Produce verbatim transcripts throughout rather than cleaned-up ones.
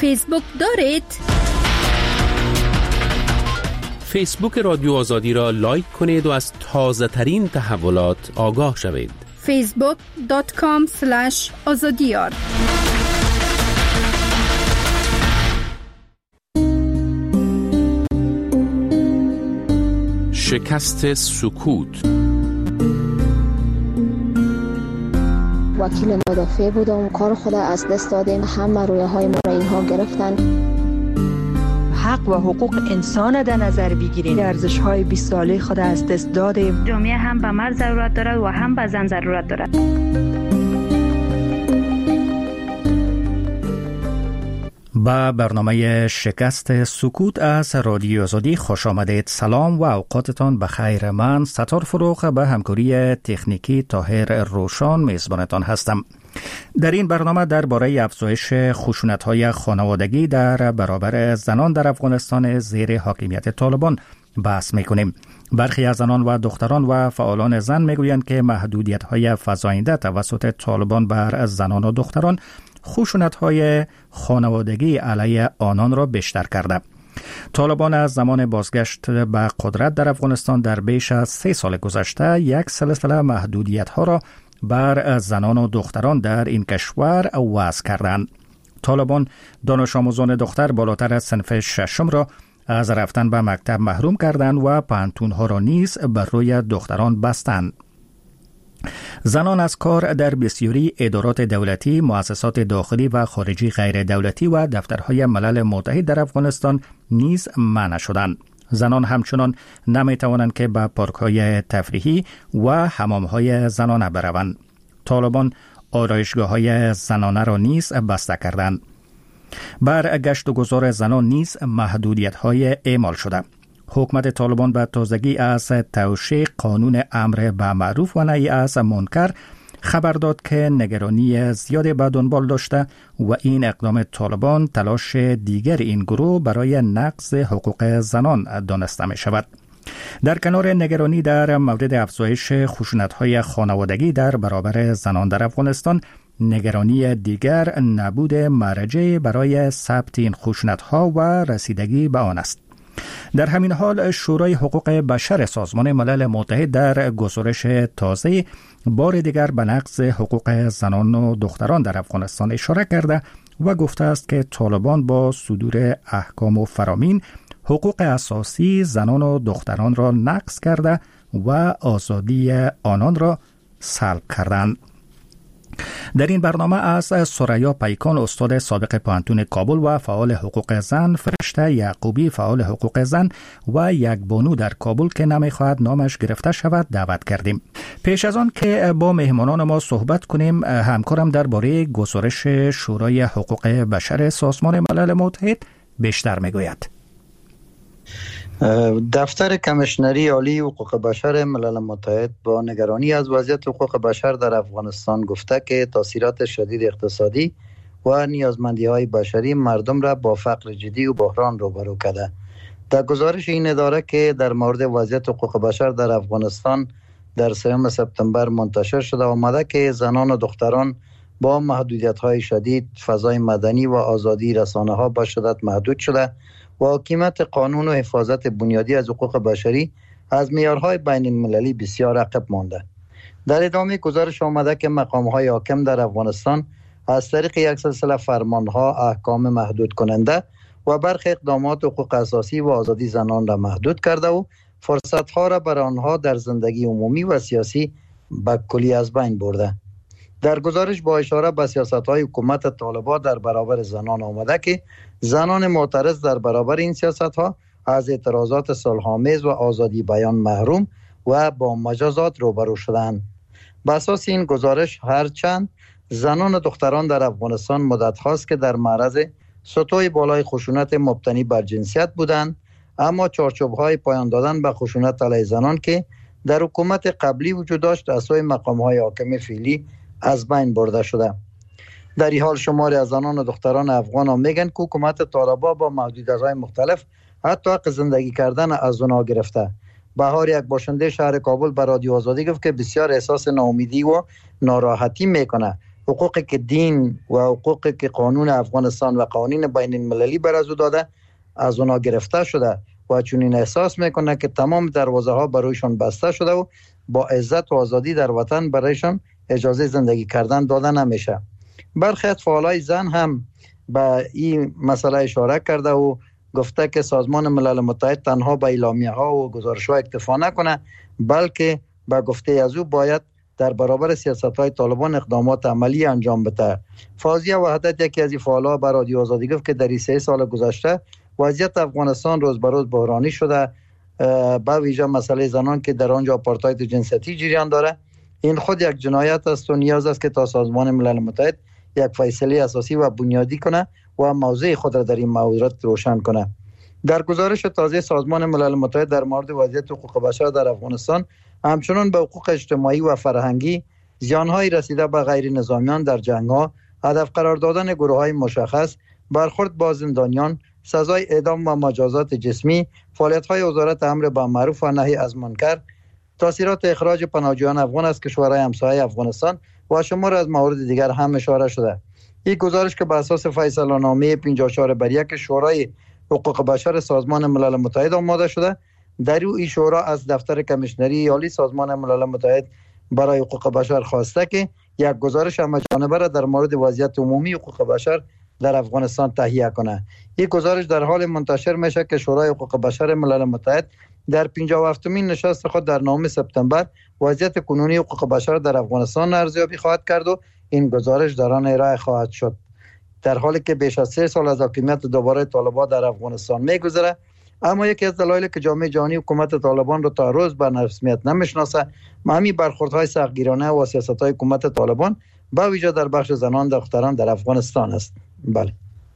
فیسبوک دارید؟ فیسبوک رادیو آزادی را لایک کنید و از تازه ترین تحولات آگاه شوید. فیسبوک دات کام اسلش آزادیار. شکست سکوت. وکیل مدافع بودم، کار خود از دست دادیم، همه رویه های ما را اینها گرفتن. حق و حقوق انسان در نظر بگیریم، ارزش های بیست ساله خود از دست دادیم. جامعه هم به مرد ضرورت دارد و هم به زن ضرورت دارد. با برنامه شکست سکوت از رادیو آزادی خوش آمدید. سلام و اوقاتتان بخیر. من ستار فروغ به همکاری تکنیکی طاهر روشان میزبانتان هستم. در این برنامه درباره افزایش خشونت‌های خانوادگی در برابر زنان در افغانستان زیر حاکمیت طالبان بحث میکنیم. برخی از زنان و دختران و فعالان زن میگویند که محدودیت‌های فزاینده توسط طالبان بر زنان و دختران خشونت‌های خانوادگی علیه آنان را بیشتر کرده. طالبان از زمان بازگشت به قدرت در افغانستان در بیش از سه سال گذشته یک سلسله محدودیت‌ها را بر زنان و دختران در این کشور وضع کردند. طالبان دانش آموزان دختر بالاتر از صنف ششم را از رفتن به مکتب محروم کردند و پانتون‌ها را نیز بر روی دختران بستند. زنان از کار در بسیاری ادارات دولتی، مؤسسات داخلی و خارجی غیر دولتی و دفترهای ملل متحد در افغانستان نیز منع شدند. زنان همچنان نمی توانند که به پارک‌های تفریحی و حمام‌های زنانه بروند. طالبان آرایشگاه‌های زنانه را نیز بسته کردند. بر گشت و گذار زنان نیز محدودیت‌های اعمال شده. حکومت طالبان به تازگی از توشیح قانون امر به معروف و نهی از منکر خبر داد که نگرانی زیادی به دنبال داشته و این اقدام طالبان تلاش دیگر این گروه برای نقض حقوق زنان دانسته می شود. در کنار نگرانی در مورد افزایش خشونت‌های خانوادگی در برابر زنان در افغانستان، نگرانی دیگر نبود مرجع برای ثبت این خشونت‌ها و رسیدگی به آن است. در همین حال شورای حقوق بشر سازمان ملل متحد در گزارش تازه بار دیگر به نقض حقوق زنان و دختران در افغانستان اشاره کرده و گفته است که طالبان با صدور احکام و فرامین حقوق اساسی زنان و دختران را نقض کرده و آزادی آنان را سلب کردند. در این برنامه از ثریا پیکان، استاد سابق پانتون کابل و فعال حقوق زن، فرشته یعقوبی، فعال حقوق زن و یک بانو در کابل که نمیخواهد نامش گرفته شود دعوت کردیم. پیش از آن که با مهمانان ما صحبت کنیم، همکارم درباره گزارش شورای حقوق بشر سازمان ملل متحد بیشتر میگوید. دفتر کمیشنری عالی حقوق بشر ملل متحد با نگرانی از وضعیت حقوق بشر در افغانستان گفته که تاثیرات شدید اقتصادی و نیازمندی‌های بشری مردم را با فقر جدی و بحران روبرو کرده. در گزارش این اداره که در مورد وضعیت حقوق بشر در افغانستان در سوم سپتامبر منتشر شده آمده که زنان و دختران با محدودیت‌های شدید، فضای مدنی و آزادی رسانه‌ها به شدت محدود شده و حاکمیت قانون و حفاظت بنیادی از حقوق بشری از معیارهای بین المللی بسیار عقب مانده. در ادامه گزارش آمده که مقام‌های حاکم در افغانستان از طریق یک سلسله فرمان‌ها، احکام محدود کننده و برخی اقدامات حقوق اساسی و آزادی زنان را محدود کرده و فرصت‌ها را برای آنها در زندگی عمومی و سیاسی به کلی از بین برده. در گزارش با اشاره به سیاست‌های حکومت طالبان در برابر زنان آمده که زنان معترض در برابر این سیاست‌ها از اعتراضات صلح‌آمیز و آزادی بیان محروم و با مجازات روبرو شدند. بر اساس این گزارش هرچند زنان و دختران در افغانستان مدت هاست که در معرض سطوح بالای خشونت مبتنی بر جنسیت بودند، اما چارچوب‌های پایان دادن به خشونت علیه زنان که در حکومت قبلی وجود داشت از سوی مقام‌های حاکم فعلی از بین برده شده. در این حال شماری از زنان و دختران افغان هم میگن که حکومت طالبان با محدودیت‌های مختلف حتی حق زندگی کردن از اونها گرفته. بهار یک باشنده شهر کابل به رادیو آزادی گفت که بسیار احساس ناامیدی و ناراحتی میکنه حقوقی که دین و حقوقی که قانون افغانستان و قوانین بین المللی بر از او داده از اونا گرفته شده و چون این احساس میکنه که تمام دروازه ها برایشان بسته شده و با عزت و آزادی در وطن برایشان اجازه زندگی کردن داده نمیشه. برخی از فعالای زن هم به این مسئله اشاره کرده و گفته که سازمان ملل متحد تنها به اعلامیه ها و گزارش ها اکتفا نکنه، بلکه به گفته از او باید در برابر سیاست های طالبان اقدامات عملی انجام بده. فاضیه وحدت یکی از فعالان به رادیو آزادی گفت که در سه سال گذشته وضعیت افغانستان روز به روز بحرانی شده، با ویژه مسئله زنان که در آنجا آپارتاید جنسیتی جریان داره. این خود یک جنایت است و نیاز است که تا سازمان ملل متحد یک فیصله اساسی و بنیادی کنه و موضع خود را در این مورد روشن کنه. در گزارش تازه سازمان ملل متحد در مورد وضعیت حقوق بشر در افغانستان همچنان به حقوق اجتماعی و فرهنگی، زیان‌های رسیده به غیر نظامیان در جنگ‌ها، هدف قرار دادن گروه‌های مشخص، برخورد با زندانیان، سزای اعدام و مجازات جسمی، فعالیت‌های وزارت امر بالمعروف و نهی از منکر، تاثیرات اخراج پناهجویان افغان از کشورهای همسایه افغانستان و شمار از موارد دیگر هم اشاره شده. این گزارش که بر اساس فیصله نامه پنجاه و چهار بر یک شورای حقوق بشر سازمان ملل متحد آماده شده، در او این شورا از دفتر کمیشنری عالی سازمان ملل متحد برای حقوق بشر خواسته که یک گزارش همه‌جانبه را در مورد وضعیت عمومی حقوق بشر در افغانستان تهیه کنه. این گزارش در حال منتشر میشه که شورای حقوق بشر ملل متحد در پنجاه و هفتمین نشست خود در نهم سپتامبر وضعیت کنونی حقوق بشر در افغانستان ارزیابی خواهد کرد و این گزارش در آن ارائه خواهد شد. در حالی که بیش از سه سال از حاکمیت دوباره طالبان در افغانستان میگذره، اما یکی از دلایلی که جامعه جهانی حکومت طالبان را تا روز به رسمیت نمیشناسه همین برخوردهای سختگیرانه و سیاست‌های حکومت طالبان با ویژه در بخش زنان دختران در افغانستان است. بله.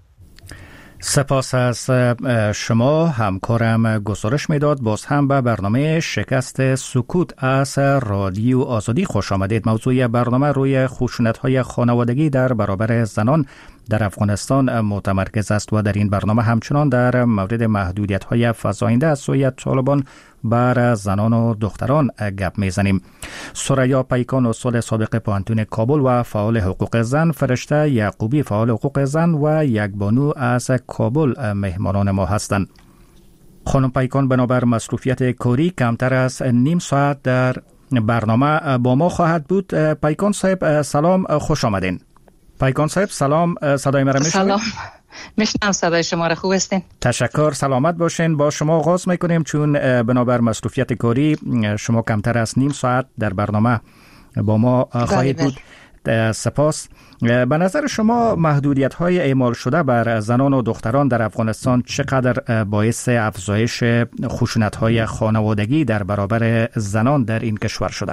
سپاس از شما. همکارم گزارش میداد. باز هم به برنامه شکست سکوت از رادیو آزادی خوش آمدید. موضوع برنامه روی خشونت‌های خانوادگی در برابر زنان در افغانستان متمرکز است و در این برنامه همچنان در مورد محدودیت‌های فزاینده از سوی طالبان بر زنان و دختران گپ میزنیم. سریا پیکان استاد سابق پوهنتون کابل و فعال حقوق زن، فرشته یعقوبی فعال حقوق زن و یک بانو از کابل مهمانان ما هستند. خانم پیکان بنابر مصروفیت کاری کمتر از نیم ساعت در برنامه با ما خواهد بود. پیکان صاحب سلام، خوش آمدین. پیکان صاحب سلام، صدای مرا میشنوید؟ سلام، میشنم صدای شما را. خوب هستین؟ تشکر، سلامت باشین. با شما آغاز میکنیم چون بنابر مصروفیت کاری شما کمتر از نیم ساعت در برنامه با ما خواهید بود. سپاس. به نظر شما محدودیت های اعمال شده بر زنان و دختران در افغانستان چقدر باعث افزایش خشونت های خانوادگی در برابر زنان در این کشور شده؟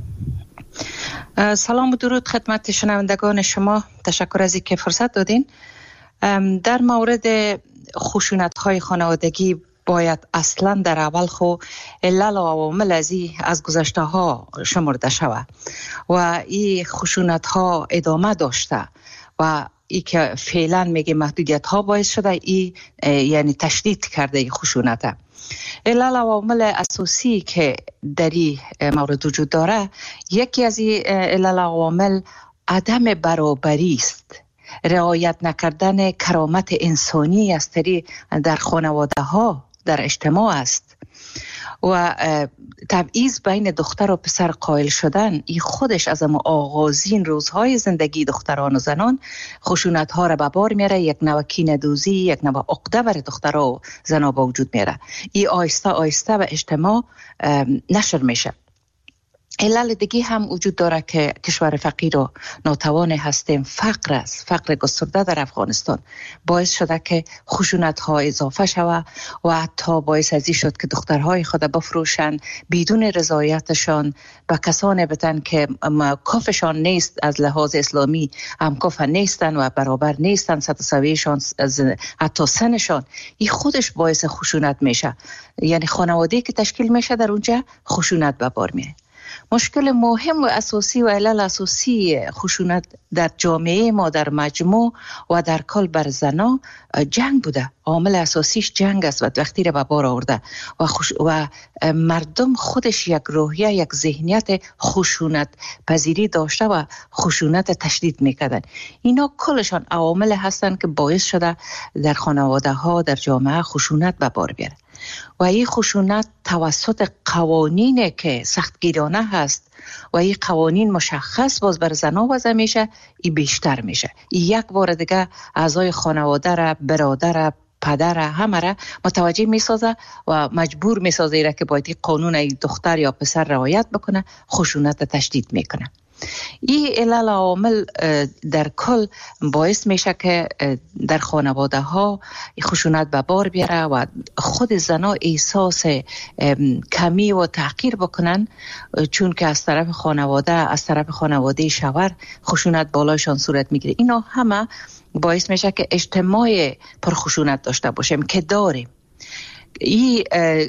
سلام و درود خدمت شنوندگان شما. تشکر از اینکه فرصت دادین. در مورد خشونت های خانوادگی باید اصلا در اول خو علل و عوامل از از گذشته ها شمرده شود و این خشونت ها ادامه داشته و ای که فعلا میگه محدودیت ها باعث شده ای یعنی تشدید کرده ای خشونت. علل و عوامل اساسی که در این مورد وجود داره، یکی از این علل و عوامل عدم برابری است، رعایت نکردن کرامت انسانی از طریق در خانواده ها در اجتماع است و تبعیض بین دختر و پسر قائل شدن. این خودش از اما آغازین روزهای زندگی دختران و زنان خشونت ها را به بار میاره، یک نوع کینه‌دوزی، یک نوع عقده بر دخترها و زنها به وجود میاره. این آیسته آیسته به اجتماع نشر میشه. علل دیگه هم وجود داره که کشور فقیر و ناتوان هستیم. فقر است، فقر گسترده در افغانستان باعث شده که خشونت ها اضافه شود و حتی باعث ازی شد که دخترهای خود بفروشن بدون رضایتشان به کسانی بدن که کافشان نیست، از لحاظ اسلامی هم کاف نیستن و برابر نیستن، سطح از حتی سنشان. این خودش باعث خشونت میشه، یعنی خانواده‌ای که تشکیل میشه در اونجا خشونت به بار میاره. مشکل مهم و اساسی و علل اساسی خشونت در جامعه ما، در مجموع و در کل بر زنا جنگ بوده. عامل اساسیش جنگ است و وقتی را به بار آورده و, خوش و مردم خودش یک روحیه، یک ذهنیت خشونت پذیری داشته و خشونت تشدید میکردن. اینا کلشان عوامل هستند که باعث شده در خانواده ها، در جامعه خشونت به بار بیاره و این خشونت توسط قوانین که سختگیرانه هست و این قوانین مشخص باز بر زنا وضع میشه، این بیشتر میشه. یک بار دیگه اعضای خانواده را، برادر را، پدر همه را متوجه میسازه و مجبور میسازه ایره که باید قانون ای دختر یا پسر رعایت بکنه، خشونت تشدید میکنه. این علل عوامل در کل باعث میشه که در خانواده ها خشونت به بار بیاره و خود زنا احساس کمی و تحقیر بکنن، چون که از طرف خانواده از طرف خانواده شوهر خشونت بالایشان صورت میگیره. اینا همه باعث میشه که اجتماع پرخشونت داشته باشیم که داریم. این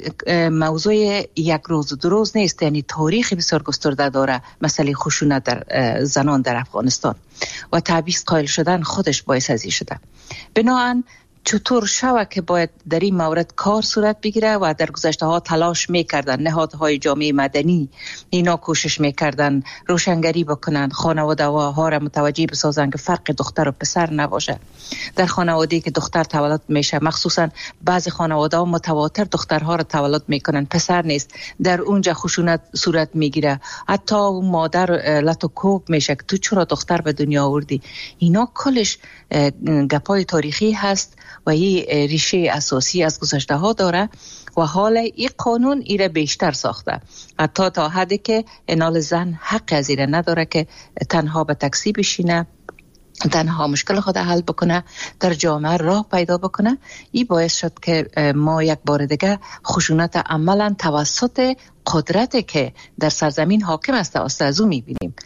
موضوع یک روز و دو روز نیست، یعنی تاریخی بسیار گسترده داره مسئله خشونت در زنان در افغانستان و تعویض قائل شدن خودش باعث ازی شده. بنابراین چطور شوه که باید در این مورد کار صورت بگیره و در گذشته ها تلاش میکردن نهادهای جامعه مدنی، اینا کوشش میکردن روشنگری بکنن، خانواده ها را متوجه بسازن که فرق دختر و پسر نباشه. در خانواده‌ای که دختر تولد میشه، مخصوصا بعضی خانواده ها متواتر دخترها را تولد میکنن، پسر نیست، در اونجا خشونت صورت میگیره. حتی مادر لطو کوب میشه که تو چرا دختر به دنیا آوردی. اینا کلش گپای تاریخی هست و این ریشه اساسی از گذشته ها داره و حال این قانون ایره بیشتر ساخته، حتی تا حدی که انال زن حق از ایره نداره که تنها به تاکسی بشینه، تنها مشکل خود حل بکنه، در جامعه راه پیدا بکنه. این باعث شد که ما یک بار دیگه خشونت عملا توسط قدرت که در سرزمین حاکم است از او میبینیم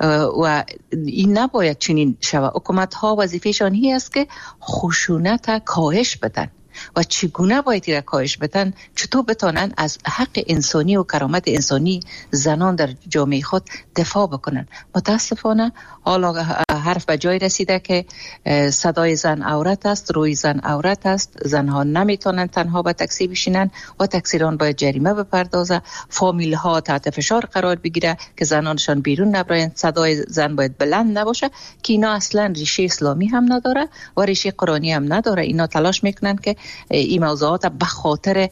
و این نباید چنین شود. حکومت ها وظیفهشان این است که خشونت کاهش بدن و چگونه باید را کاهش بدن، چطور بتانن از حق انسانی و کرامت انسانی زنان در جامعه خود دفاع بکنن. متاسفانه حالا حرف به جای رسیده که صدای زن عورت است، روی زن عورت است، زنها نمیتونن تنها به تاکسی بشینن و تاکسیران باید جریمه بپردازه، فامیل ها تحت فشار قرار بگیره که زنانشان بیرون نبرن، صدای زن باید بلند نباشه، که اینا اصلا ریشه اسلامی هم نداره و ریشه قرآنی هم نداره. اینا تلاش میکنن که این موضوعات به خاطر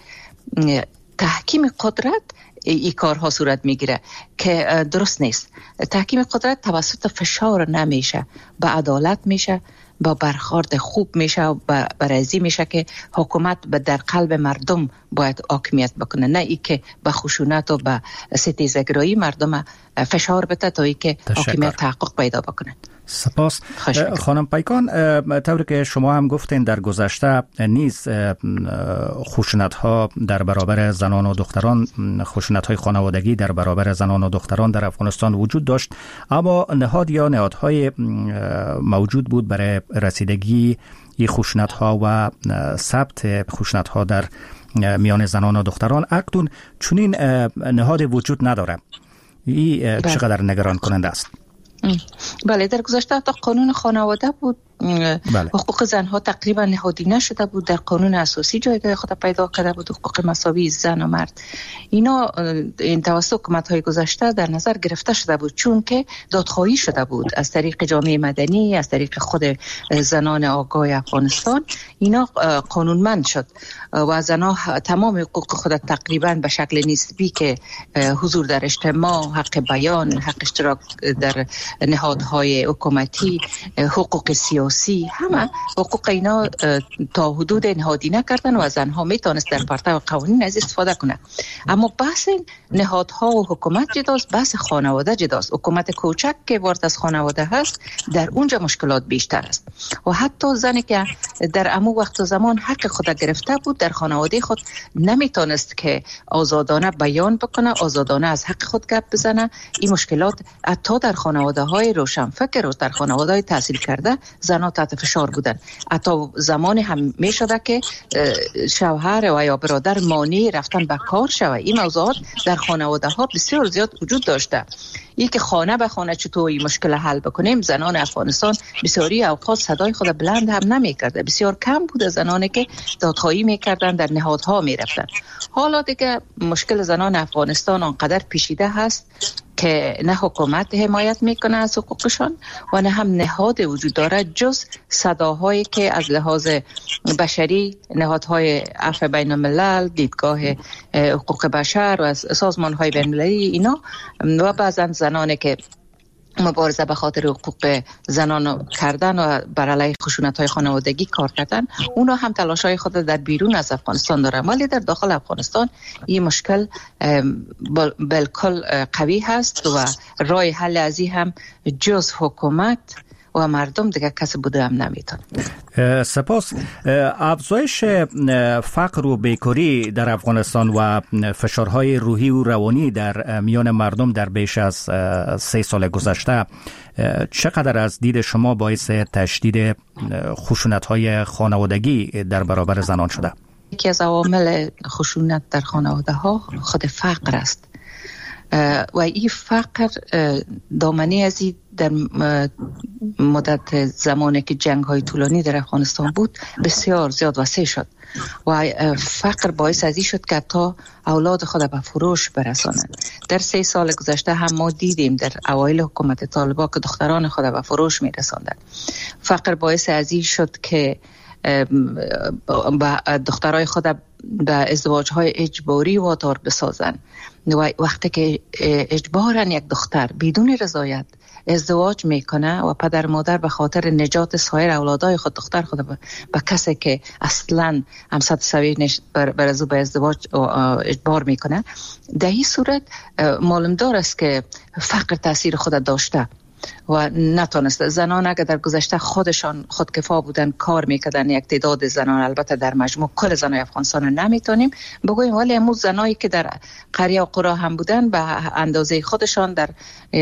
تحکیم قدرت این کارها صورت میگیره که درست نیست. تحکیم قدرت توسط فشار نمیشه، به عدالت میشه، با برخورد خوب میشه و برازی میشه که حکومت به در قلب مردم باید حاکمیت بکنه، نه ای که به خشونت و به ستیزگرایی مردم فشار بده تا ای که حاکمیت تحقق پیدا بکنه. سپاس خانم پیکان. طوری که شما هم گفتین در گذشته نیز خشونت ها در برابر زنان و دختران، خشونت های خانوادگی در برابر زنان و دختران در افغانستان وجود داشت، اما نهاد یا نهادهای موجود بود برای رسیدگی این خشونت ها و ثبت خشونت ها در میان زنان و دختران. اکنون چنین نهاد وجود نداره. این چقدر نگران کننده است؟ بله، در گذشته تا قانون خانواده بود، بله. حقوق زنها تقریبا نهادی نشده بود، در قانون اساسی جایگاه خود پیدا کرده بود، حقوق مساوی زن و مرد. اینا این توسط حکومت‌های گذشته در نظر گرفته شده بود، چون که دادخواهی شده بود از طریق جامعه مدنی، از طریق خود زنان آگاه افغانستان. اینا قانونمند شد و زنها تمام حقوق خود تقریبا به شکل نسبی که حضور در اجتماع، حق بیان، حق اشتراک در نهادهای حکومتی، حقوق سیاسی، همه حقوق اینا تا حدود نهادی نکردن و زنها میتونست در پرتو قوانین از استفاده کنه. اما بحث نهادها و حکومت جداست، بحث خانواده جداست. حکومت کوچک که وارد از خانواده هست، در اونجا مشکلات بیشتر است و حتی زنی که در امو وقت و زمان حق خود گرفته بود در خانواده خود نمیتونست که آزادانه بیان بکنه، آزادانه از حق خود گپ بزنه. این مشکلات حتی در خانواده های روشنفکر و در خانواده های تحصیل کرده زنها زنان تحت فشار بودن. حتی زمانی هم می شده که شوهر و یا برادر مانع رفتن به کار شود. این موضوعات در خانواده ها بسیار زیاد وجود داشته. این که خانه به خانه چطور این مشکل حل بکنیم، زنان افغانستان بسیاری اوقات صدای خود بلند هم نمی کرده. بسیار کم بوده زنانی که دادخواهی می کردن، در نهادها می رفتن. حالا دیگه مشکل زنان افغانستان آنقدر پیچیده هست که نه حکومت حمایت میکنه از حقوقشان و نه هم نهاد وجود داره جز صداهایی که از لحاظ بشری نهادهای عفو بین الملل، دیدگاه حقوق بشر و سازمانهای بین المللی اینا و بعضا زنانی که مبارزه به خاطر حقوق زنان کردن و بر علیه خشونت‌های خانوادگی کار کردن، اونا هم تلاش‌های خود در بیرون از افغانستان دارن، ولی در داخل افغانستان این مشکل بالکل قوی هست و راه حل از این هم جز حکومت و مردم دیگه کسی بوده هم نمیتونه. سپاس. افزایش فقر و بیکاری در افغانستان و فشارهای روحی و روانی در میان مردم در بیش از سه سال گذشته چقدر از دید شما باعث تشدید خشونت‌های خانوادگی در برابر زنان شده؟ یکی از عوامل خشونت در خانواده ها خود فقر است و این فقر دامنه از این در مدت زمانی که جنگ های طولانی در افغانستان بود بسیار زیاد وسیع شد و فقر باعث از این شد که تا اولاد خود به فروش برسانند. در سه سال گذشته هم ما دیدیم در اوایل حکومت طالبان که دختران خود به فروش می رساندند. فقر باعث از این شد که دخترای خود به ازدواج‌های اجباری وادار بسازن و وقتی که اجبارن یک دختر بدون رضایت ازدواج میکنه و پدر مادر به خاطر نجات سایر اولادای خود دختر خود به کسی که اصلا همسر سوی بر از او به ازدواج اجبار میکنه، در این صورت معلوم دار است که فقر تاثیر خود داشته و نتونست. زنان اگر در گذشته خودشان خودکفا بودن کار میکردن، یک تعداد زنان، البته در مجموع کل زنای افغانستان نمیتونیم بگوییم، ولی امروز زنایی که در قریه و قرا هم بودن به اندازه خودشان در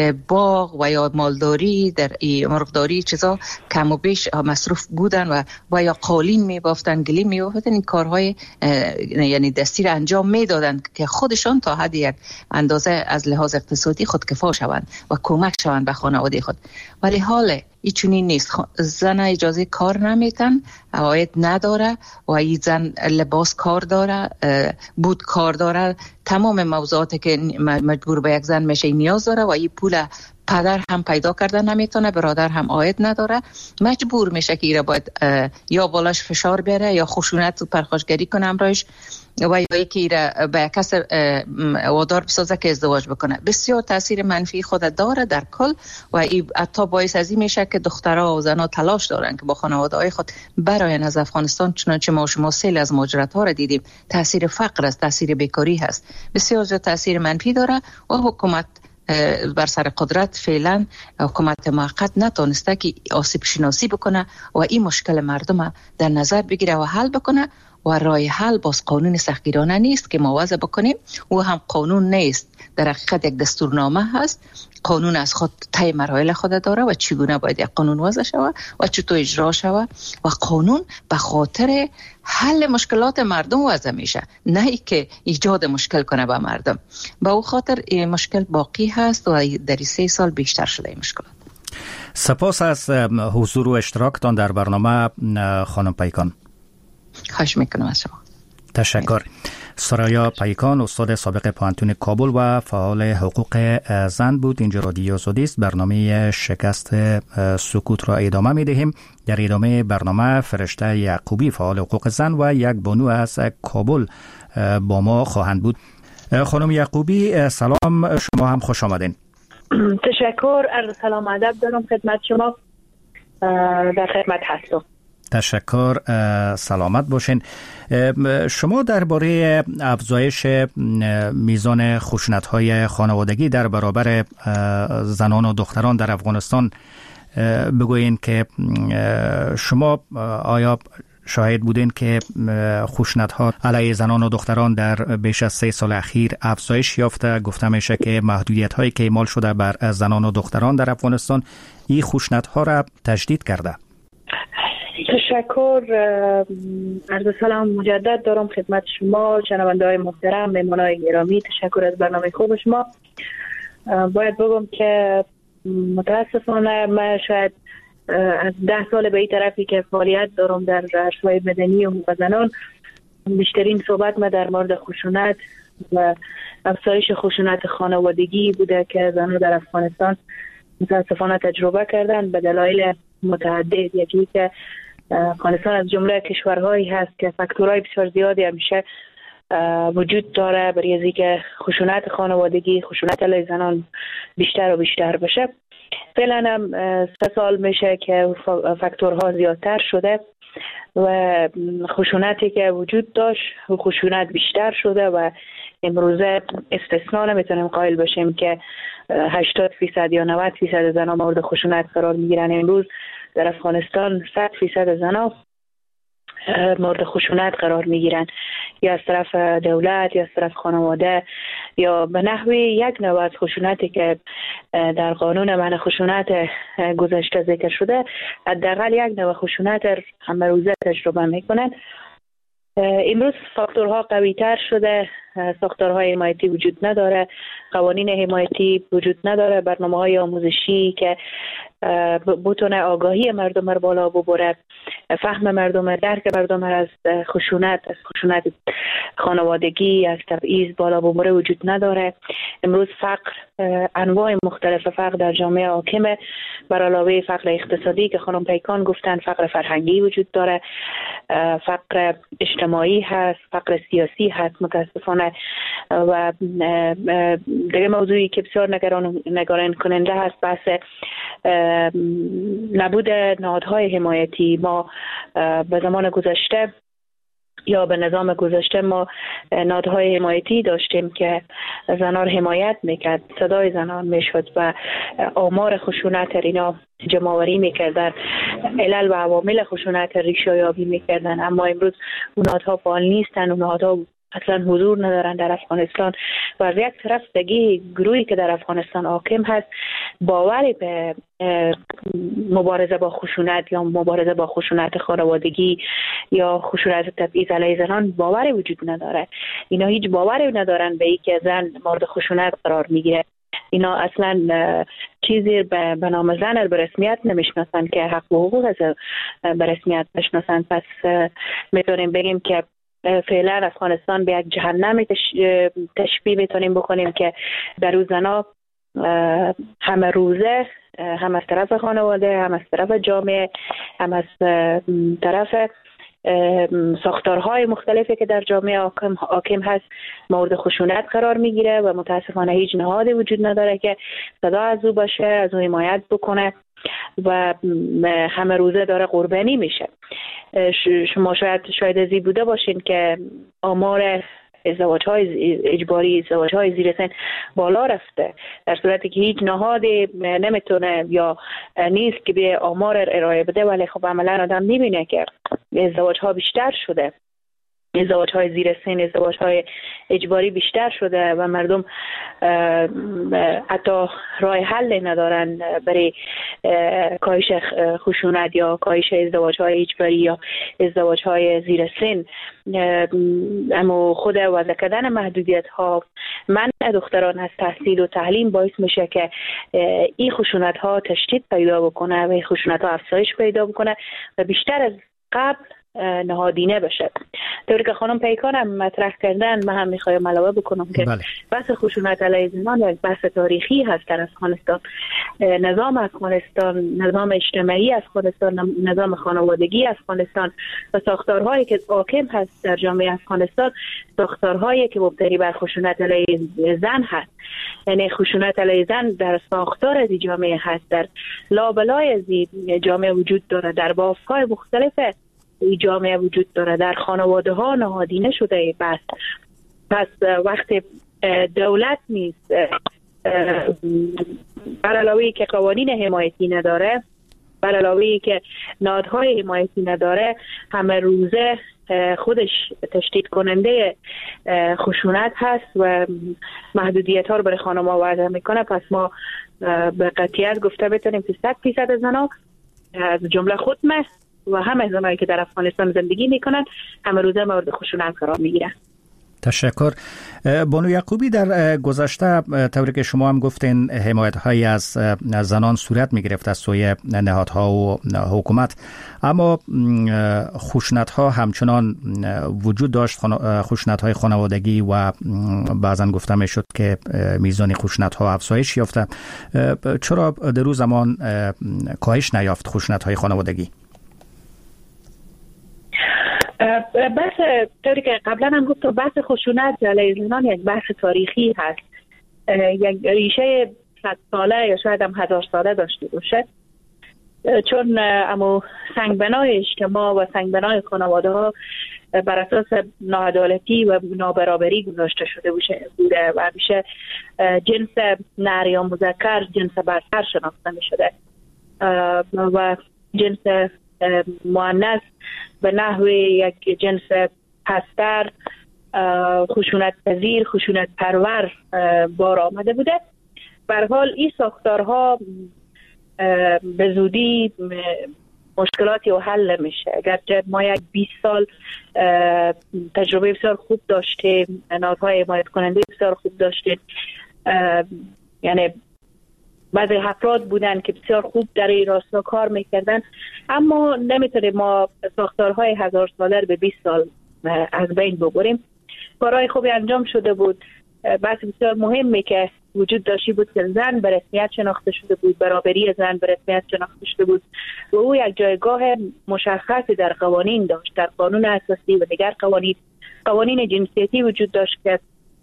باغ و یا مالداری، در مرغداری چیزا کم و بیش مصروف بودن و و یا قالین میبافتن، گلی میبافتن، این کارهای یعنی دستی را انجام میدادن که خودشان تا حد یک اندازه از لحاظ اقتصادی خودکفا شوند و کمک شوند به خانواده خود. ولی حال این چنین نیست. زن اجازه کار نمیتن، عواید نداره و این زن لباس کار داره، بود کار داره، تمام موضوعاتی که مجبور به یک زن میشه نیاز داره و این پول پدر هم پیدا کرده نمیتونه، برادر هم عاید نداره، مجبور میشه که ایره باید یا بالاش فشار بیاره یا خشونت و پرخاشگری کنه امرایش و یا یکی ایره به کس وادار بسازه که ازدواج بکنه. بسیار تاثیر منفی خود داره در کل و این حتی باعث از این میشه که دخترها و زنها تلاش دارن که با خانواده‌های خود براین از افغانستان، چنانچه ما شما سیل از مهاجرت ها را دیدیم. تاثیر فقر است، تاثیر بیکاری هست، بسیار زیاد تاثیر منفی داره و حکومت بر سر قدرت فعلا حکومت موقت نتونسته که آسیب شناسی بکنه و این مشکل مردم در نظر بگیره و حل بکنه و راه حل باز قانون سختگیرانه نیست که ما وضع بکنیم، او هم قانون نیست، در حقیقت یک دستورنامه هست. قانون از خود طی مراحل خود داره و چگونه باید یک قانون وضع شود و چطور اجرا شود و قانون به خاطر حل مشکلات مردم وضع میشه، نه ای که ایجاد مشکل کنه به مردم. به او خاطر این مشکل باقی هست و در سه سال بیشتر شده این مشکلات. سپاس از حضور و اشتراکتان در برنامه خانم پیکان. خواهش میکنم از شما. تشکر. سرایا پیکان، استاد سابق پوهنتون کابل و فعال حقوق زن بود. اینجا رادیو آزادی است. برنامه شکست سکوت را ادامه می دهیم. در ادامه برنامه فرشته یعقوبی، فعال حقوق زن و یک بانو از کابل با ما خواهند بود. خانم یعقوبی سلام، شما هم خوش آمدین. تشکر، عرض سلام ادب دارم خدمت شما، در خدمت هستم. تشکر، سلامت باشین. شما درباره افزایش میزان خشونت‌های خانوادگی در برابر زنان و دختران در افغانستان بگوین که شما آیا شاهد بودین که خشونت‌ها علیه زنان و دختران در بیش از سه سال اخیر افزایش یافته؟ گفته میشه که محدودیت‌هایی که اعمال شده بر زنان و دختران در افغانستان این خشونت‌ها را تشدید کرده. تشکر. عرض سلام مجدد دارم خدمت شما شنونده های محترم، مهمانای گرامی. تشکر از برنامه خوب شما. باید بگم که متاسفانه من شاید از ده سال به این طرفی که فعالیت دارم در عرصه‌های مدنی و حقوق زنان، بیشترین صحبت ما در مورد خشونت و افزایش خشونت خانوادگی بوده که زنان در افغانستان متاسفانه تجربه کردن به دلایل متعدد. یکی که افغانستان از جمله کشورهایی هست که فاکتورهای بسیار زیادی همیشه وجود داره برای از اینکه خشونت خانوادگی، خشونت علیه زنان بیشتر و بیشتر بشه. فعلا هم سه سال میشه که فاکتورها زیادتر شده و خشونتی که وجود داشت و خشونت بیشتر شده و امروزه استثنا نمیتونیم قائل باشیم که هشتاد فیصد یا نود فیصد زنان مورد خشونت قرار میگیرن. امروز در افغانستان صد فیصد زنان مورد خشونت قرار میگیرن، یا از طرف دولت یا از طرف خانواده یا به نحوی یک نوع از خشونتی که در قانون منع خشونت گذشته ذکر شده، حداقل یک نوع خشونت همه روزه تجربه میکنن. امروز فاکتورها قوی تر شده، ساختارهای حمایتی وجود نداره، قوانین حمایتی وجود نداره، برنامه‌های آموزشی که بتونه آگاهی مردم رو بالا ببره، فهم مردم، درک مردم از خشونت، از خشونت خانوادگی، از تبعیض بالا ببره وجود نداره. امروز فقر، انواع مختلف فقر در جامعه حاکمه، بر علاوه فقر اقتصادی که خانم پیکان گفتن، فقر فرهنگی وجود داره، فقر اجتماعی هست، فقر سیاسی هست متاسفانه. و دیگه موضوعی که بسیار نگران نگران کننده هست بحث نبود نهادهای حمایتی. ما به زمان گذشته یا به نظام گذشته ما نهادهای حمایتی داشتیم که زنان حمایت میکرد، صدای زنان میشد و آمار خشونت اینا جمع‌آوری میکردن، علل و عوامل خشونت ریشه یابی میکردن. اما امروز اون نهادها فعال نیستن، اون نهادها اصلا حضور ندارن در افغانستان و از یک طرف دیگه گروهی که در افغانستان حاکم هست باوری به مبارزه با خشونت یا مبارزه با خشونت خانوادگی یا خشونت تبعیض علیه زنان باوری وجود نداره. اینا هیچ باوری ندارن به اینکه زن مورد خشونت قرار میگیره. اینا اصلا چیزی به نام زن به رسمیت نمیشناسن که حق و حقوق از به رسمیت بشناسن. پس میتونیم بگیم که فعلا افغانستان به یک جهنم تشبیه میتونیم بکنیم که در روز زنا همه روزه، هم از طرف خانواده، هم از طرف جامعه، هم از طرف ساختارهای مختلفی که در جامعه حاکم, حاکم هست مورد خشونت قرار میگیره و متاسفانه هیچ نهادی وجود نداره که صدا از او باشه، از او حمایت بکنه و همه روزه داره قربانی میشه. شما شاید شاید ازی بوده باشین که آمار ازدواج های اجباری، ازدواج های زیر سن بالا رفته، در صورتی که هیچ نهادی نمیتونه یا نیست که به آمار ارائه بده، ولی خب عملا آدم میبینه که ازدواج ها بیشتر شده، ازدواج های زیر سن، ازدواج های اجباری بیشتر شده و مردم حتی راه حل ندارن برای کاهش خشونت یا کاهش ازدواج های اجباری یا ازدواج های زیر سن. اما خود وضع کردن محدودیت ها، منع دختران از تحصیل و تعلیم باعث میشه که این خشونت ها تشدید پیدا بکنه و این خشونت ها افزایش پیدا بکنه و بیشتر از قبل نهادینه بشه. طوری که خانم پیکان هم مطرح کردن، من هم میخوایم علاوه بکنم که بله. بحث خشونت علیه زنان یک بحث تاریخی هست در افغانستان. نظام افغانستان، نظام اجتماعی افغانستان، نظام خانوادگی افغانستان و ساختارهایی که حاکم هست در جامعه افغانستان، ساختارهایی که مبتنی بر خشونت علیه زن هست. یعنی خشونت علیه زن در ساختار از جامعه هست، در لابلای از جامعه وجود داره، در بافقای مختلف این جامعه وجود داره، در خانواده ها نهادینه شده. بس پس وقتی دولت نیست، بر علاوه که قوانین حمایتی نداره، بر علاوه که نهادهای حمایتی نداره، همه روزه خودش تشدید کننده خشونت هست و محدودیت ها رو برای خانم‌ها وضع میکنه. پس ما به قطعیت گفته بتونیم که صد فیصد زنان از جمله خودمه و همه زنایی که در افغانستان زندگی میکنن همه روزه مورد خشونت قرار میگیرن. تشکر. بانو یعقوبی، در گذشته طوری که شما هم گفتین حمایت هایی از زنان صورت می گرفت از سوی نهادها و حکومت، اما خشونت ها همچنان وجود داشت، خشونت های خانوادگی و بعضا گفته می شد که میزان خشونت ها افزایش یافته. چرا در روز زمان کاهش نیافت خشونت های خانوادگی؟ بحث طوری که قبلا هم گفتم بحث خشونت علیه زنان یک بحث تاریخی هست، یک ریشه صد ساله یا شاید هم هزار ساله داشته باشه، چون امو سنگبنای اجتماع و سنگبنای خانواده ها بر اساس ناعدالتی و نابرابری گذاشته شده بوده و همیشه جنس نر یا مذکر جنس برتر شناخته می شده و جنس مؤنث به نحو یک جنس پستر، خشونت پذیر، خشونت پرور بار آمده بوده. به هر حال این ساختارها به زودی مشکلاتی و حل نمیشه. اگرچه ما یک بیست سال تجربه بسیار خوب داشتیم، نهادهای حمایت کننده بسیار خوب داشتیم، یعنی بعضی افراد بودن که بسیار خوب در این راستا کار میکردن، اما نمیتونیم ما ساختارهای هزار ساله به بیست سال از بین ببریم. کارهای خوبی انجام شده بود. بحث بسیار مهمی که وجود داشتی بود که زن به رسمیت شناخته شده بود، برابری زن به رسمیت شناخته شده بود و او یک جایگاه مشخصی در قوانین داشت، در قانون اساسی و دیگر قوانین. قوانین جنسیتی وجود داشت که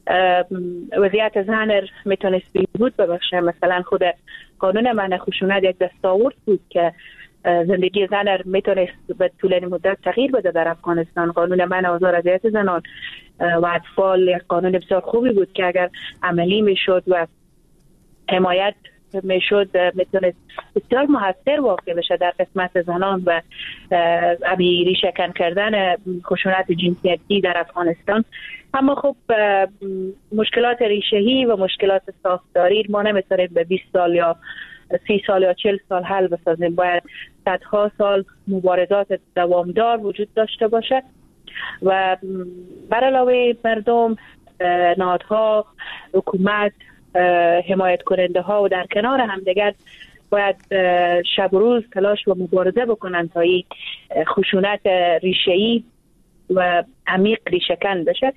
وضعیت زن میتونست بهبود ببخشه. مثلا خود قانون منع خشونت یک دستاورد بود که زندگی زن میتونست به طول مدت تغییر بده در افغانستان. قانون منع آزار اذیت زنان و اطفال یک قانون بسیار خوبی بود که اگر عملی میشد و حمایت میشد میتونست بسیار مؤثر واقع بشه در قسمت زنان و ریشه شکن کردن خشونت جنسیتی در افغانستان. اما خب مشکلات ریشه‌ای و مشکلات ساختاری ما نمیتونیم به بیست سال یا سی سال یا چهل سال حل بسازیم. باید صدها سال مبارزات دوامدار وجود داشته باشه و بر علاوه مردم، نهادها، حکومت، حمایت کننده ها و در کنار هم دیگر باید شب و روز تلاش و مبارزه بکنن تا این خشونت ریشه‌ای و عمیق ریشه‌کن بشه.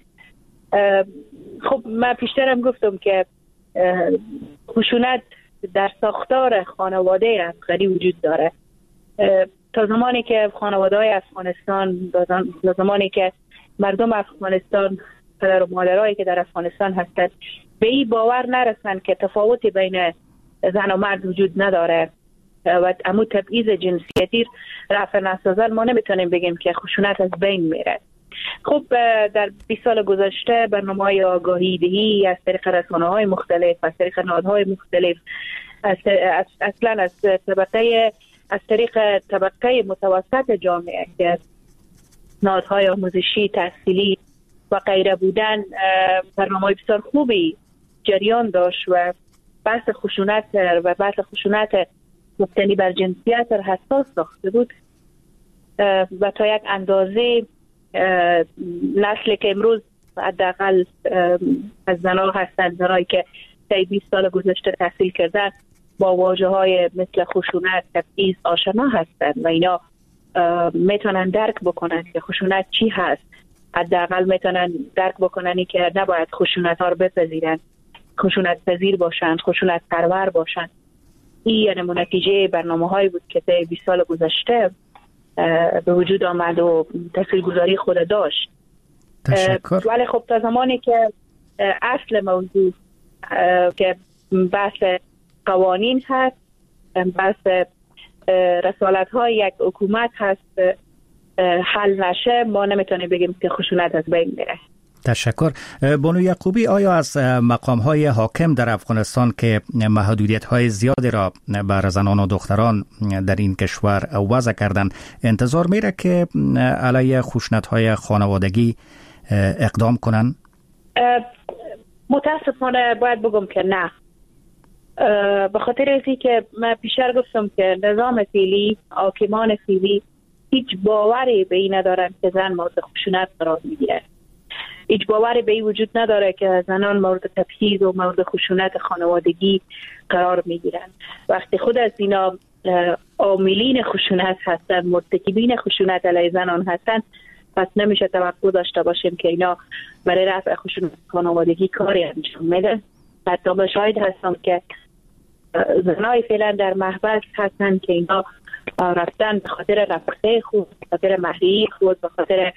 خب من پیشترم گفتم که خشونت در ساختار خانواده افغانی وجود داره. تا زمانی که خانواده های افغانستان، تا زمانی که مردم افغانستان، پدر و مادرایی که در افغانستان هستند به این باور نرسن که تفاوتی بین زن و مرد وجود نداره و امو تبعیض جنسیتی رفع نسازن، ما نمیتونیم بگیم که خشونت از بین میره. خب در بیست سال گذشته برنامه‌های آگاهی دهی از طریق رسانه‌های مختلف، از طریق نهادهای مختلف، اصلا از طبقه از طریق طبقه متوسط جامعه که نهادهای آموزشی، تحصیلی و غیره بودن، برنامه‌های بسیار خوبی جریان داشت و بحث خشونت و بحث خشونت مبتنی بر جنسیت را حساس ساخته بود و تا یک اندازه نسلی که امروز حداقل از زنها هستند، زنایی که طی بیست سال گذشته تحصیل کردن، با واژه‌های مثل خشونت، تبعیض آشنا هستند و اینا میتونن درک بکنن که خشونت چی هست. حداقل میتونن درک بکنن که نباید خشونت ها رو بپذیرن، خشونت پذیر باشن، خشونت پرور باشن. این یعنی نتیجه برنامه‌هایی بود که طی بیست سال گذشته به وجود آمد و تاثیرگذاری خود داشت. تشکر. ولی خب تا زمانی که اصل موضوع که بحث قوانین هست، بحث رسالت‌های یک حکومت هست، حل نشه، ما نمیتونیم بگیم که خشونت از بین میره. تشکر. بانو یعقوبی، آیا از مقام‌های حاکم در افغانستان که محدودیت‌های زیادی را بر زنان و دختران در این کشور وضع کردند انتظار میره که علیه خشونت‌های خانوادگی اقدام کنن؟ متاسفانه باید بگم که نه. به خاطر اینکه من پیشتر گفتم که نظام فعلی، حاکمان فعلی هیچ باوری به این ندارن که زن مورد خشونت قرار میگیره. هیچ باوری به این وجود نداره که زنان مورد تبعیض و مورد خشونت خانوادگی قرار میگیرن. وقتی خود از اینا عاملین خشونت هستن، مرتکبین خشونت علیه زنان هستن، پس نمیشه توقع داشته باشیم که اینا برای رفع خشونت خانوادگی کاری انجام میدن. حتی به شاهد هستم که زنای فعلا در محبس هستن که اینا رفتن به خاطر رفقه خود، به خاطر مهریه خود، به خاطر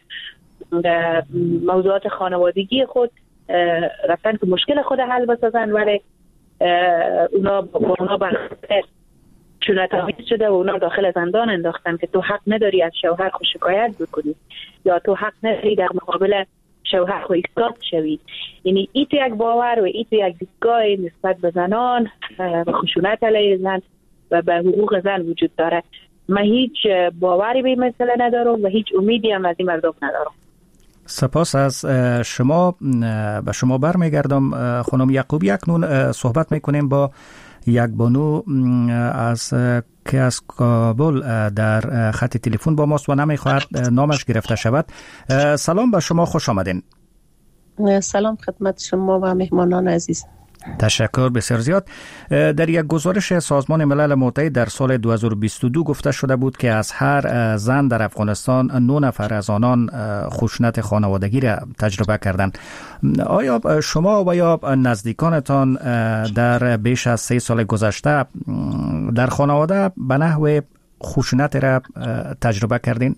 موضوعات خانوادگی خود رفتن که مشکل خود حل بسازن، ولی اونا با اونا برخورد شونت‌آمیز شده و اونا داخل زندان انداختن که تو حق نداری از شوهر خود شکایت بکنی یا تو حق نداری در مقابل شوهر خود ایستاد شوی. یعنی این تو یک باور و این تو یک دیدگاه نسبت به زنان و خشونت علیه زن و به حقوق زن وجود داره. من هیچ باوری به این مسئله ندارم و هیچ امیدی هم از این مردم ندارم. سپاس از شما. به شما برمیگردم خانم یعقوبی. اکنون صحبت میکنیم با یک بانو از که از کابل در خط تلفن با ماست و نمیخواهد نامش گرفته شود. سلام به شما، خوش آمدین. سلام خدمت شما و مهمانان عزیز. تشکر بسیار زیاد. در یک گزارش سازمان ملل متحد در سال دو هزار و بیست و دو گفته شده بود که از هر زن در افغانستان نه نفر از آنان خشونت خانوادگی را تجربه کردند. آیا شما و یا نزدیکانتان در بیش از سه سال گذشته در خانواده به نحو خشونت را تجربه کردین؟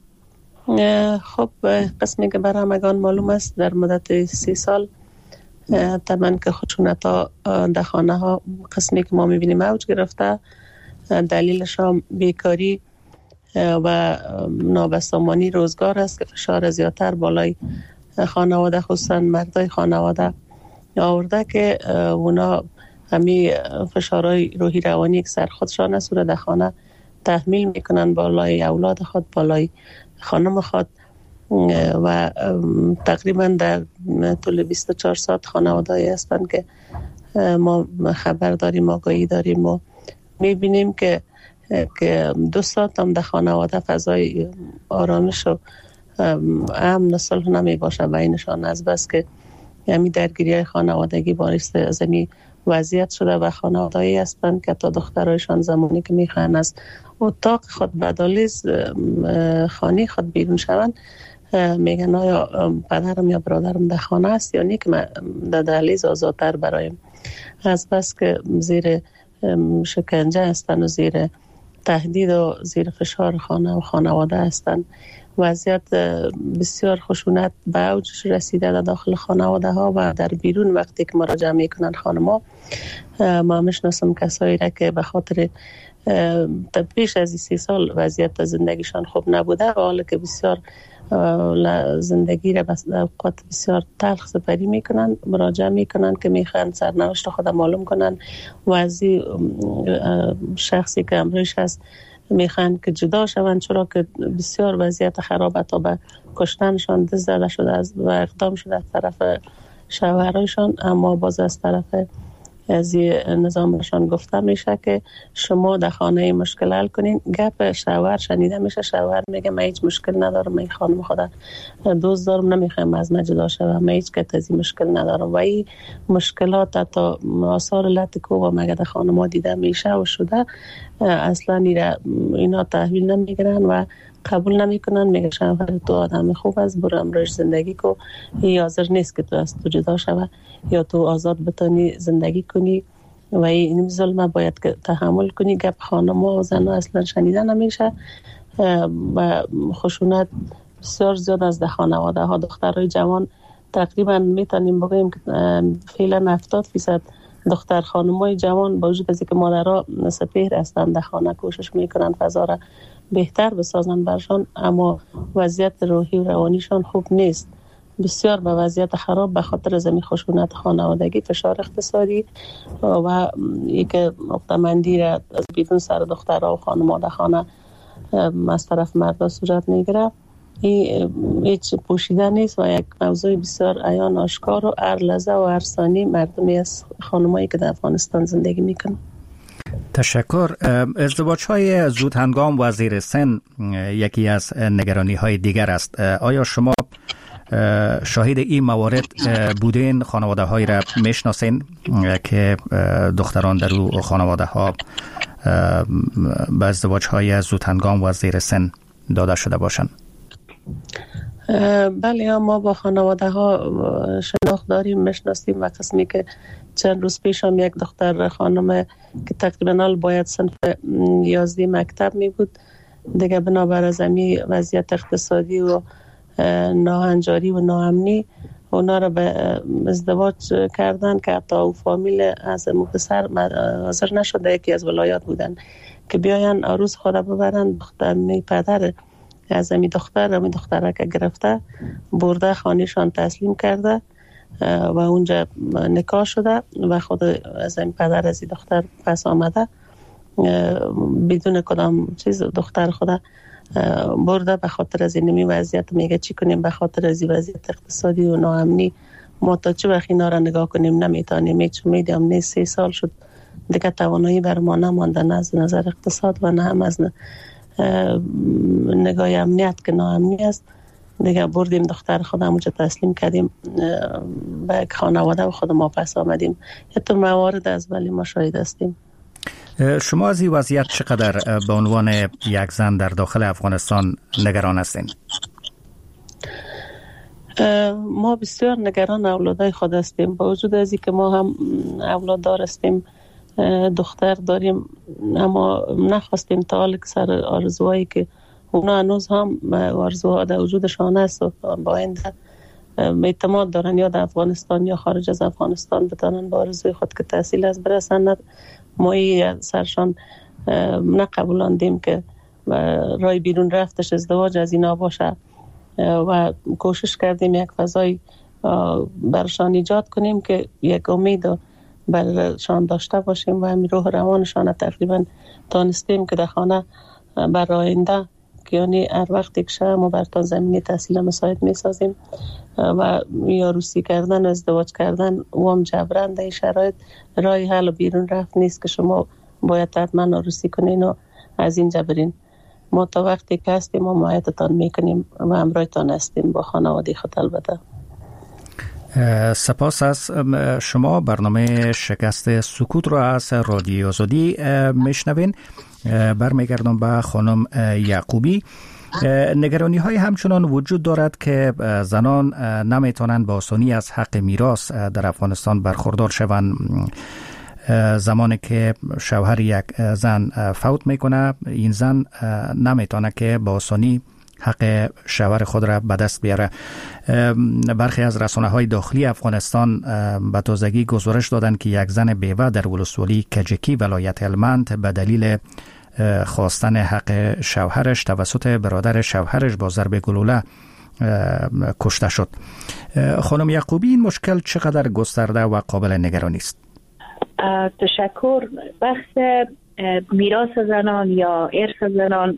خب قسمی که برای همگان معلوم است در مدت سه سال طبعا که خشونت ها در خانه ها قسمی که ما میبینیم اوج گرفته. دلیلش هم بیکاری و نابسامانی روزگار است که فشار زیادتر بالای خانواده خصوصا مردای خانواده آورده که اونا همی فشارهای روحی روانی که سر خودشان است و در خانه تحمیل میکنن بالای اولاد خود، بالای خانم خود و تقریبا در طول بیست و چهار ساعت خانواده‌ای هستند که ما خبر داریم، آگاهی داریم و میبینیم که که دو ساعت هم در خانواده فضای آرامش و امن و صلح نمی باشه بینشان، از بس که یعنی درگیری خانوادگی باعث از این وضعیت شده و خانواده‌ای هستند که تا دخترایشان زمانی که میخوان از اتاق خود بدالیز خانه خود بیرون شوند میگن آیا پدرم یا برادرم در خانه است یا نه که من در دهلیز آزادتر برایم، از بس که زیر شکنجه هستن و زیر تهدید و زیر فشار خانه و خانواده هستن. وضعیت بسیار خشونت به اوجش رسیده در داخل خانواده ها و در بیرون. وقتی که مراجعه میکنن خانما، ما میشناسم کسایی را که به خاطر پیش از سی سال وضعیت زندگیشان خوب نبوده و حالا که بسیار زندگی را به اوقات بسیار تلخ سپری میکنن، مراجعه میکنن که میخوان سرنوشت خود معلوم کنن و از شخصی که امروز هست میخوان که جدا شوند، چرا که بسیار وضعیت خرابه تا به کشتنشان دست زده شده است و اقدام شده از طرف شوهرایشان. اما باز از طرف از نظامشان گفته میشه که شما در خانه مشکل حل کنین. گپ شوهر شنیده میشه، شوهر میگه من هیچ مشکل ندارم، من خانم خودم دوست دارم، نمیخوام از من جدا شوم، من هیچ کتازی مشکل ندارم. و این مشکلات تا آثار لطکو و مگه در خانم دیده میشه و شده اصلا اینا تحویل نمیگیرن و قبول نمیکنن. میگه شوهر تو آدم خوب است، برو امروز زندگی کو، این حاضر نیست که تو از تو جدا شوه یا تو آزاد بتانی زندگی کنی و این ظلم باید که تحمل کنی. گپ خانم و زن اصلا شنیده نمیشه و خشونت بسیار زیاد از ده خانواده ها. دخترای جوان تقریبا میتونیم بگیم که فعلا هفتاد فیصد دختر خانمای جوان با وجود از اینکه مادرها سپهر هستند در خانه کوشش میکنن فضا را بهتر بسازن برشان، اما وضعیت روحی و روانیشان خوب نیست، بسیار به وضعیت خراب به خاطر زمین خشونت خانوادگی، فشار اقتصادی و اینکه نقطه‌بندی را از بیرون سر دخترها و خانم‌ها در خانه از طرف مردا صورت میگیره. این هیچ پوشیده نیست و یک موضوع بسیار عیان آشکار و هر لحظه و هر ثانیه مردمی از خانمایی که در افغانستان زندگی میکنن. تشکر. ازدواج های زود هنگام و زیر سن یکی از نگرانی های دیگر است. آیا شما شاهد این موارد بودین؟ خانواده های را میشناسین که دختران در او خانواده ها به ازدواج های زود هنگام و زیر سن داده شده باشند؟ بله، ما با خانواده ها شناخت داریم، میشناسیم و قسمی که چند روز پیش هم یک دختر خانم که تقریبا باید صنف یازده مکتب می بود دیگه، بنابر از امی وضعیت اقتصادی و ناهنجاری و ناامنی اونا را به ازدواج کردن که حتی او فامیل از مقتصر حاضر نشده، یکی از ولایات بودن که بیاین عروس خود ببرن. دختر می پدر از امی دختر امی دختره که گرفته برده خانهشان تسلیم کرده و اونجا نکاح شده و خود از این پدر از این دختر پس آمده بدون کدام چیز دختر خود برده به خاطر از این وضعیت. میگه چی کنیم به خاطر از این وضعیت اقتصادی و ناامنی ما تا چه وقت اینا را نگاه کنیم نمیتونیم. چون میدیم نه سه سال شد دیگه توانایی بر ما نمانده، نه از نظر اقتصاد و نه هم از نگاه امنیت که ناامنی است. دیگه بردیم دختر خودم اونجا تسلیم کردیم به خانواده و خود ما پس آمدیم. حتی موارد از ولی ما شاهد هستیم. شما از این وضعیت چقدر به عنوان یک زن در داخل افغانستان نگران هستین؟ ما بسیار نگران اولادای خود هستیم، با وجود از این که ما هم اولاد دار هستیم، دختر داریم، اما نخواستیم تا حال که سر آرزوهایی که اونا هنوز هم آرزوها در وجودشان است و با این اعتماد دارن یا در افغانستان یا خارج از افغانستان بتانن با آرزوی خود که تحصیل از برسند. ما سرشان نقبولاندیم که رای بیرون رفتش ازدواج از اینا باشه و کوشش کردیم یک فضای برشان ایجاد کنیم که یک امید برشان داشته باشیم و همین روح روانشان تقریبا تانستیم که در خانه بر آینده که یعنی هر وقت یک شب ما برتان زمینی تحصیل مساعد می سازیم و یا روسی کردن و ازدواج کردن و هم جبران در شرایط رای حل و بیرون رفت نیست که شما باید حتما روسی کنین و از این جبرین. ما تا وقتی که هستیم ما معایتتان می کنیم و همراهتان هستیم با خانواده خود. البته سپاس از شما. برنامه شکست سکوت را از رادیو آزادی میشنوین. برمیگردم به خانم یعقوبی. نگرانی های همچنان وجود دارد که زنان نمیتونند با آسانی از حق میراث در افغانستان برخوردار شوند. زمانی که شوهر یک زن فوت میکنه، این زن نمیتونه که با آسانی حق شوهر خود را به دست بیاره. برخی از رسانه‌های داخلی افغانستان به تازگی گزارش دادند که یک زن بیوه در ولسوالی کجکی ولایت هلمند به دلیل خواستن حق شوهرش توسط برادر شوهرش با ضرب گلوله کشته شد. خانم یعقوبی، این مشکل چقدر گسترده و قابل نگرانی است؟ تشکر. بحث میراث زنان یا ارث زنان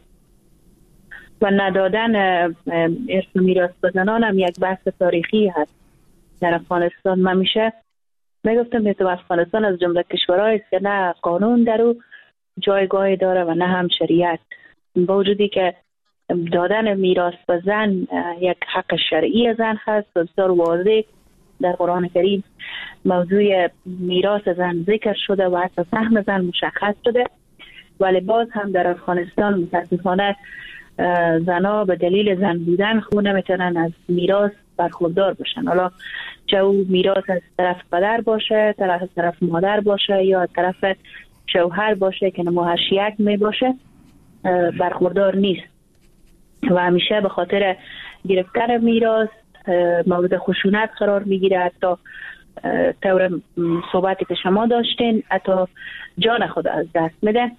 و ندادن ارث و میراث به زنان هم یک بحث تاریخی هست در افغانستان. من میشه میگفتم که افغانستان از جمله کشورهایی است که نه قانون در او جایگاهی داره و نه هم شریعت. با وجودی که دادن میراث به زن یک حق شرعی زن هست، بسیار واضح در قرآن کریم موضوع میراث زن ذکر شده و حتی سهم زن مشخص شده، ولی باز هم در افغانستان متاسفانه زنها به دلیل زن بودن خود نمیتونن از میراث برخوردار باشن. حالا چه او میراث از طرف پدر باشه، طرف از طرف مادر باشه یا از طرف شوهر باشه که نماهش یک می باشه، برخوردار نیست و همیشه به خاطر گرفتن میراث مورد خشونت قرار میگیره. حتی طور صحبتی که شما داشتین حتی جان خود از دست میده،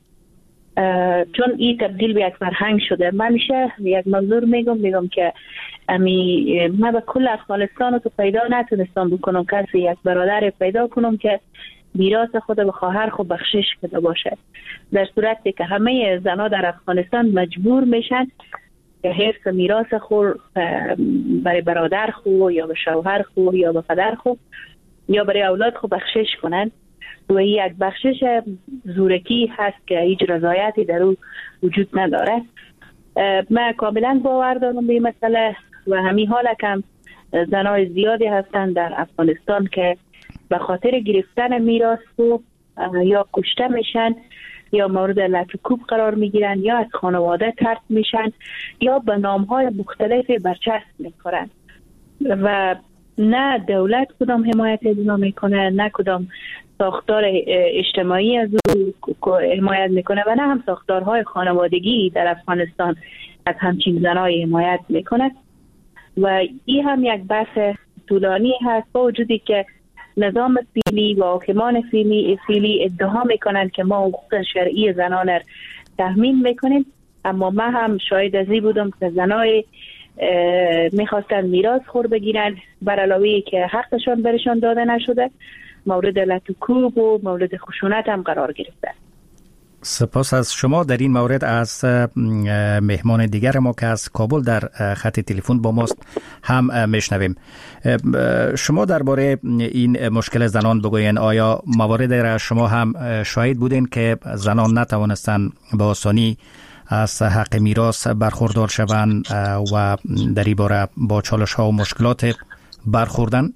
چون این تبدیل به یک فرهنگ شده. من میشه یک منظور میگم میگم که امی من به کل افغانستان رو تو پیدا نتونستم بکنم کسی یک برادر پیدا کنم که میراث خود به خواهر خود بخشش کرده باشه، در صورتی که همه زنها در افغانستان مجبور میشن که حفظ میراث خود برای برادر خود یا به شوهر خود یا به پدر خود یا برای اولاد خود بخشش کنن. و یک بخشش زورکی هست که هیچ رضایتی در او وجود نداره. من کاملا باور دارم به این مسئله و همین حال کم زنای زیادی هستند در افغانستان که به خاطر گرفتن میراث و یا کشته میشن یا مورد لطوکوب قرار میگیرن یا از خانواده طرد میشن یا به نامهای مختلفی برچسب میخورن و نه دولت کدام حمایت از اینا میکنه، نه کدام ساختار اجتماعی از او حمایت میکنه و نه هم ساختارهای خانوادگی در افغانستان از همچین زنای حمایت میکنه و این هم یک بحث طولانی هست، با وجودی که نظام فعلی و حاکمان فعلی فعلی ادعا میکنن که ما حقوق شرعی زنان را تضمین میکنیم، اما من هم شاهد از این بودم که زنای میخواستن میراث خور بگیرن بر علاوه که حقشان برشان داده نشده، مورد لطوکوب و مورد خشونت هم قرار گرفتن. سپاس از شما. در این مورد از مهمان دیگر ما که از کابل در خط تلفن با ماست هم میشنویم. شما درباره این مشکل زنان بگوین، آیا موارد را شما هم شاهد بودین که زنان نتوانستن به آسانی از حق میراث برخوردار شوند و در این باره با چالش ها و مشکلات برخوردن؟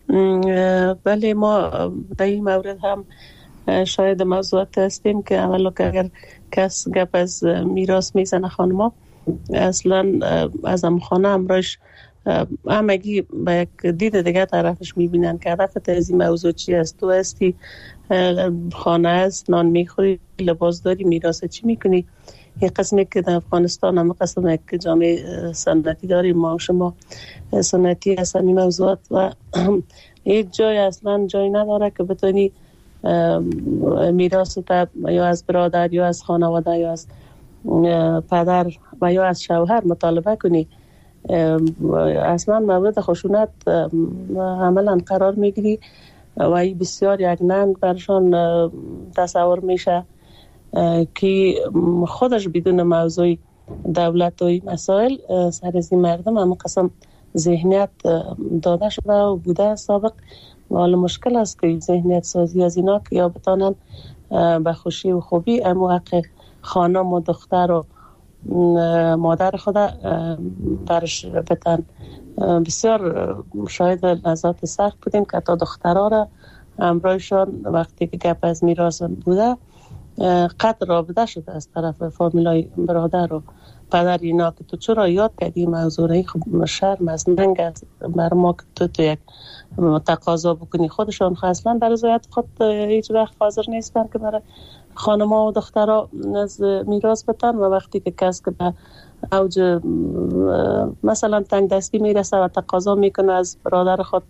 بله، ما در این مورد هم شاید موضوعات هستیم که اولا که اگر کس گپ از میراث میزنه خانما، اصلا از هم خانه امراش همگی با یک دید دیگه طرفش میبینن که هدف از این موضوع چی است. تو هستی خانه است، نان میخوری، لباس داری، میراث چی میکنی؟ این قسمی که در افغانستان هم قسم یک جامعه سنتی داریم ما شما سنتی هست این موضوعات و هیچ جای اصلا جای نداره که بتونی میراث تا یا از برادر یا از خانواده یا از پدر و یا از شوهر مطالبه کنی. اصلا مورد خشونت عملا قرار میگیری و این بسیار یک ننگ برشان تصور میشه که خودش بدون موضوع دولت و این مسائل سر از این مردم هم قسم ذهنیت داده شده و بوده سابق و حالا مشکل است که ذهنیت سازی از اینا که یا بتانن به خوشی و خوبی امو حق خانم و دختر و مادر خود برش بتن. بسیار شاید لحظات سخت بودیم که تا دخترها را امرایشان وقتی که گپ از میراث بوده قطع رابطه شده از طرف فامیلای برادر و پدر اینا که تو چرا یاد کردی موضوع را؟ خب شرم از ننگ است بر ما که تو تو یک تقاضا بکنی. خودشان اصلا در رضایت خود هیچ وقت حاضر نیستن که برای خانم‌ها و دخترها از میراث بتن و وقتی که کس که به اوج مثلا تنگ دستی میرسه و تقاضا میکنه از برادر خود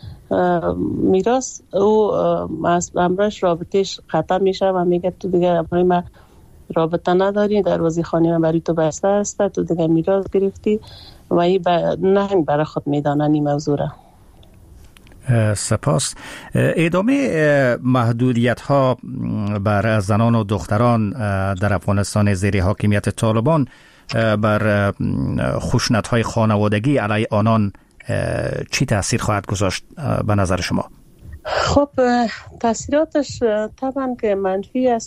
میراث، او امرش رابطهش قطع میشه و میگه تو دیگه امروی من رابطه نداری، دروازه خانه من برای تو بسته است، تو دیگه میراث گرفتی و این نهنگ برای خود میدانن این موضوع را. سپاس. ادامه محدودیت ها بر زنان و دختران در افغانستان زیر حاکمیت طالبان بر خشونت های خانوادگی علیه آنان چی تأثیر خواهد گذاشت به نظر شما؟ خب تأثیراتش طبعا که منفی است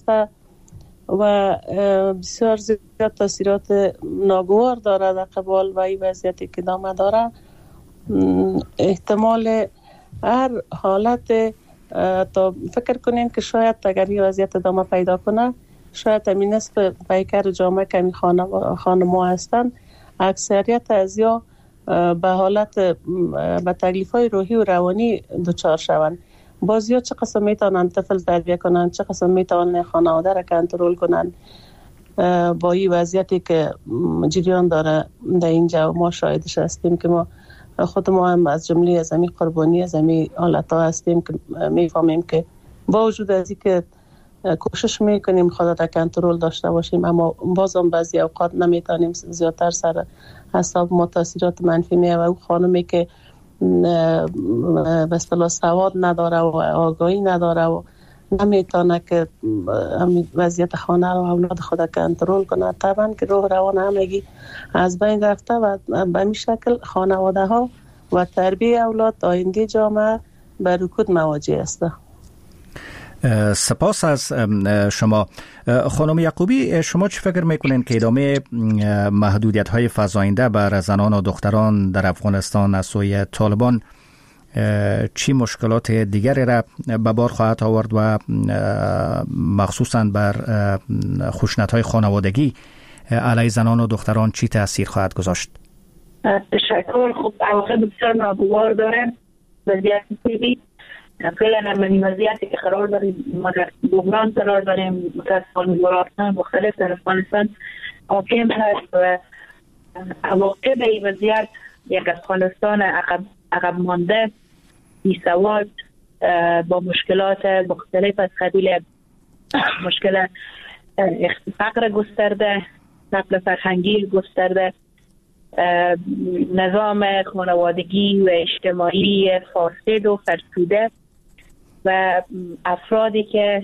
و بسیار زیاد تأثیرات ناگوار داره در قبال و این وضعیتی که دامه داره. احتمال هر حالت تا فکر کنین که شاید اگر این وضعیت دامه پیدا کنه، شاید همین نصف پیکر جامعه که همین خانم‌ها هستن اکثریت از یا به حالت به تکلیف‌های روحی و روانی دچار شوند. بازیا چه قسم میتونن طفل تربیت کنن، چه قسم میتونن خانواده را کنترل کنن با این وضعیتی که جریان داره در اینجا. ما شاهدش هستیم که ما خود ما هم از جمله از همین قربانی از همین حالت‌ها هستیم که میفهمیم که با وجود از اینکه کوشش میکنیم خود را کنترل داشته باشیم، اما بازم بعضی اوقات نمیتونیم، زیادتر سر حساب ما تاثیرات منفی میاد و اون خانمی که به اصطلاح سواد نداره و آگاهی نداره و نمیتونه که همین وضعیت خانه و اولاد خود کنترل کنه، طبعا که روح روان همگی از بین رفته و به این شکل خانواده ها و تربیت اولاد آینده جامعه به رکود مواجه است. سپاس از شما. خانم یعقوبی، شما چی فکر میکنین که ادامه محدودیت های فزاینده بر زنان و دختران در افغانستان از سوی طالبان چی مشکلات دیگری را به بار خواهد آورد و مخصوصا بر خشونت های خانوادگی علیه زنان و دختران چی تأثیر خواهد گذاشت؟ تشکر. خب عواقب بسیار ناگوار داره. وضعیت فعلی فعلا همین وضعیتی که قرار داریم، ما در بحران قرار داریم، متاسفانه گروه‌های مختلف در افغانستان حاکم هست و عواقب این وضعیت یک افغانستان عقب عقب مانده، بی‌سواد، با مشکلات مختلف از قبیل مشکل فقر گسترده، نقل فرهنگی گسترده، نظام خانوادگی و اجتماعی فاسد و فرسوده و افرادی که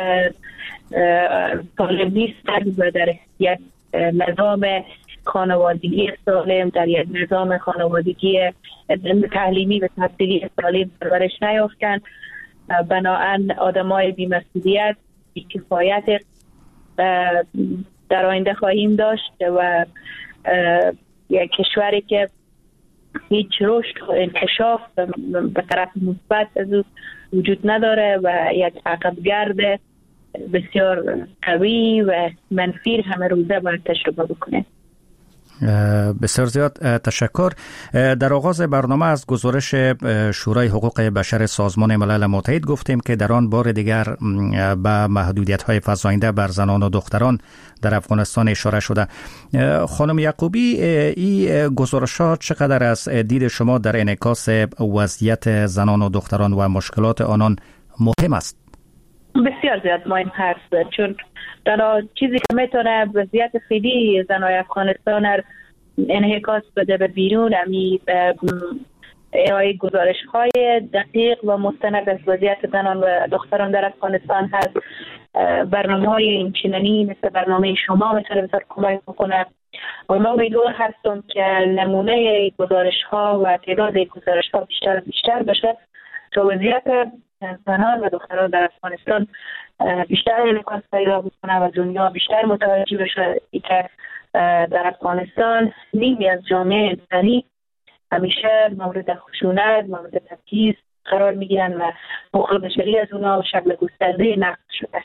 سالم نیستند و در یک نظام خانوادگی سالم، در یک نظام خانوادگی تعلیمی و تحصیلی سالم پرورش نیافتند، بنابراین آدمای بی‌مسئولیت، بی‌کفایت در آینده خواهیم داشت و یک کشوری که هیچ رشد و انکشاف به طرف مثبت از او وجود نداره و یک عقبگرد بسیار قوی و منفی همه روزه باید تجربه بکنه. بسیار زیاد تشکر. در آغاز برنامه از گزارش شورای حقوق بشر سازمان ملل متحد گفتیم که در آن بار دیگر به محدودیت‌های فزاینده بر زنان و دختران در افغانستان اشاره شده. خانم یعقوبی، این گزارشات چقدر از دید شما در انعکاس وضعیت زنان و دختران و مشکلات آنان مهم است؟ بسیار زیاد مهم هست، چون در چیزی که میتونه وضعیت فعلی زنای افغانستان انعکاس بده به بیرون، امی ارائه گزارش های دقیق و مستند از وضعیت زنان و دختران در افغانستان هست. برنامه های اینچنینی مثل برنامه شما میتونه بسیار کمک بکنه و ما امیدوار هستم که نمونه گزارش ها و تعداد گزارش ها بیشتر بیشتر بشه تا وضعیت زنان و دختران در افغانستان بیشتر انعکاس پیدا بکنه و دنیا بیشتر متوجه بشه که در افغانستان نیمی از جامعه انسانی همیشه مورد خشونت، مورد تبعیض قرار میگیرن و حقوق بشری از اونها به شکل گسترده نقض شده.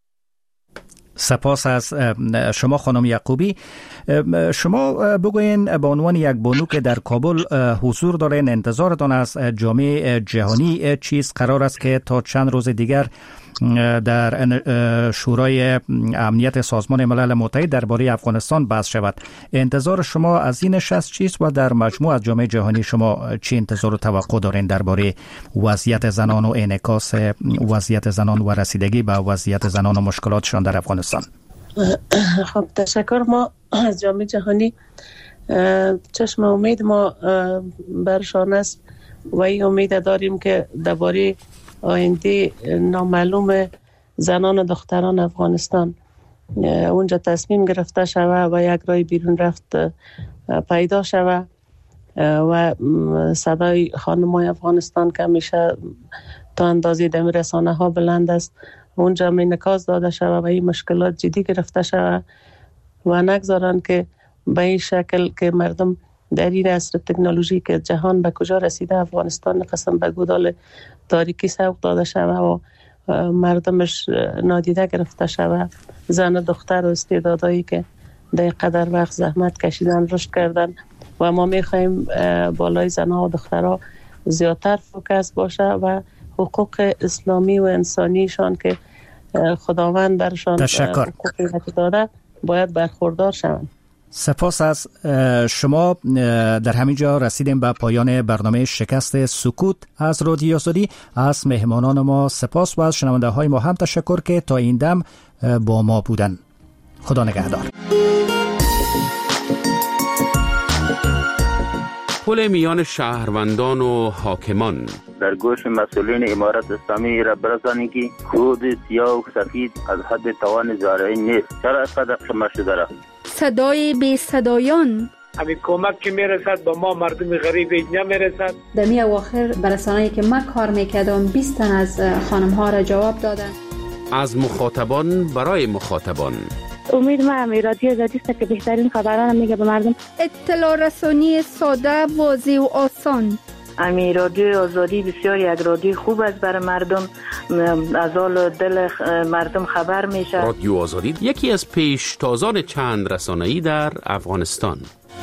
سپاس از شما خانم یعقوبی. شما بگوین به عنوان یک بانو که در کابل حضور دارین، انتظارتان از جامعه جهانی چیز قرار است که تا چند روز دیگر در شورای امنیت سازمان ملل متحد درباره افغانستان بحث شود؟ انتظار شما از این نشست چیست و در مجموع از جامعه جهانی شما چی انتظار و توقع دارین درباره وضعیت زنان و انعکاس وضعیت زنان و رسیدگی به وضعیت زنان و مشکلاتشان در افغانستان؟ خب تشکر. ما از جامعه جهانی چشم امید ما برشان است و این امید داریم که درباره آینده نامعلوم زنان و دختران افغانستان اونجا تصمیم گرفته شود و یک راه بیرون رفت پیدا شود و صدای خانم‌های افغانستان که همیشه تا اندازه در رسانه ها بلند است اونجا انعکاس داده شود و این مشکلات جدی گرفته شود و نگذارن که به این شکل که مردم در این عصر تکنولوژی که جهان به کجا رسیده افغانستان قسم به گودال تاریکی سوق داده شود و مردمش نادیده گرفته شود. زن و دختر و استعدادایی که در قدر وقت زحمت کشیدن رشد کردن و ما میخوایم بالای زنها و دخترها زیادتر فوکس باشه و حقوق اسلامی و انسانیشان که خداوند برشان حقوقی داده باید برخوردار شوند. سپاس از شما. در همین جا رسیدیم به پایان برنامه شکست سکوت از رادیو آزادی. از مهمانان ما سپاس و از شنونده های ما هم تشکر که تا این دم با ما بودن. خدا نگهدار. پل میان شهروندان و حاکمان در گوش مسئولین امارت اسلامی را برسانید که خود سیاه و سفید از حد توان زارعی نیست. چرا قدر شما شده را صدای بی صدایان همین کمک که میرسد با ما مردم غریب اینجا میرسد. در می اواخر برسانه‌ای که ما کار میکردم بیست تن از خانم ها را جواب دادن. از مخاطبان برای مخاطبان. امید من رادیو آزادی است که بهترین خبران میگه به مردم. اطلاع رسانی ساده، واضح و آسان. امی رادیو آزادی بسیار یک رادیو خوب است برای مردم، از حال دل مردم خبر میشه. رادیو آزادی یکی از پیشتازان چند رسانه‌ای در افغانستان.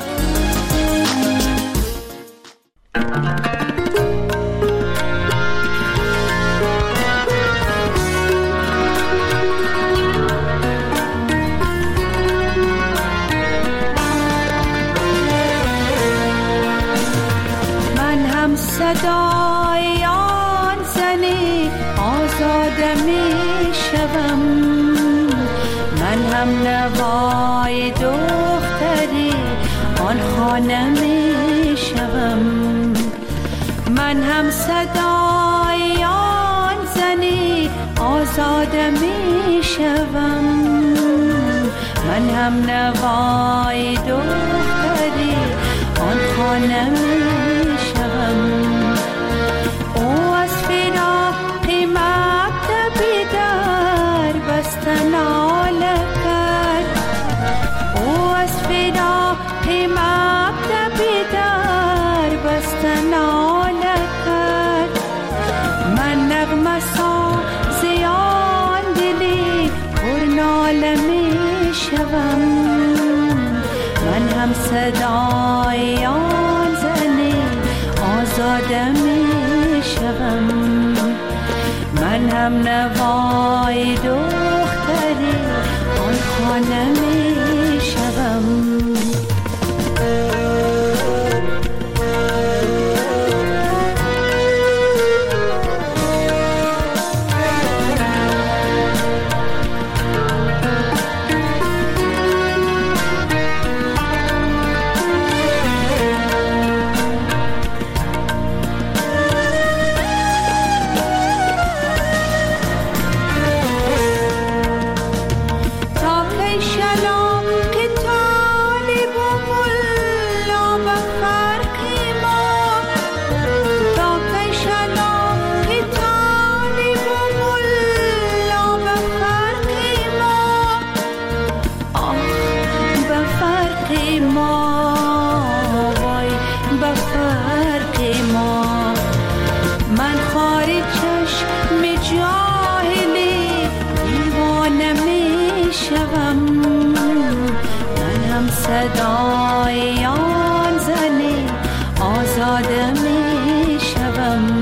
صدای آن زنی آزاده می شوم، من هم نوای دختری آن خانه می شوم، من هم صدای آن زنی آزاده می شوم، من هم نوای دختری آن خانه می شوم. او از فراق مکتبی در بستن ناله کرد، او از فراق مکتبی در بستن ناله کرد، من نغمه سازی آن دلی پر ناله می شوم، من هم صدای آن زنی آزاده می شوم، من هم نوای دختری آن خانه می شوم. صدای آن زنی آزاده می شوم.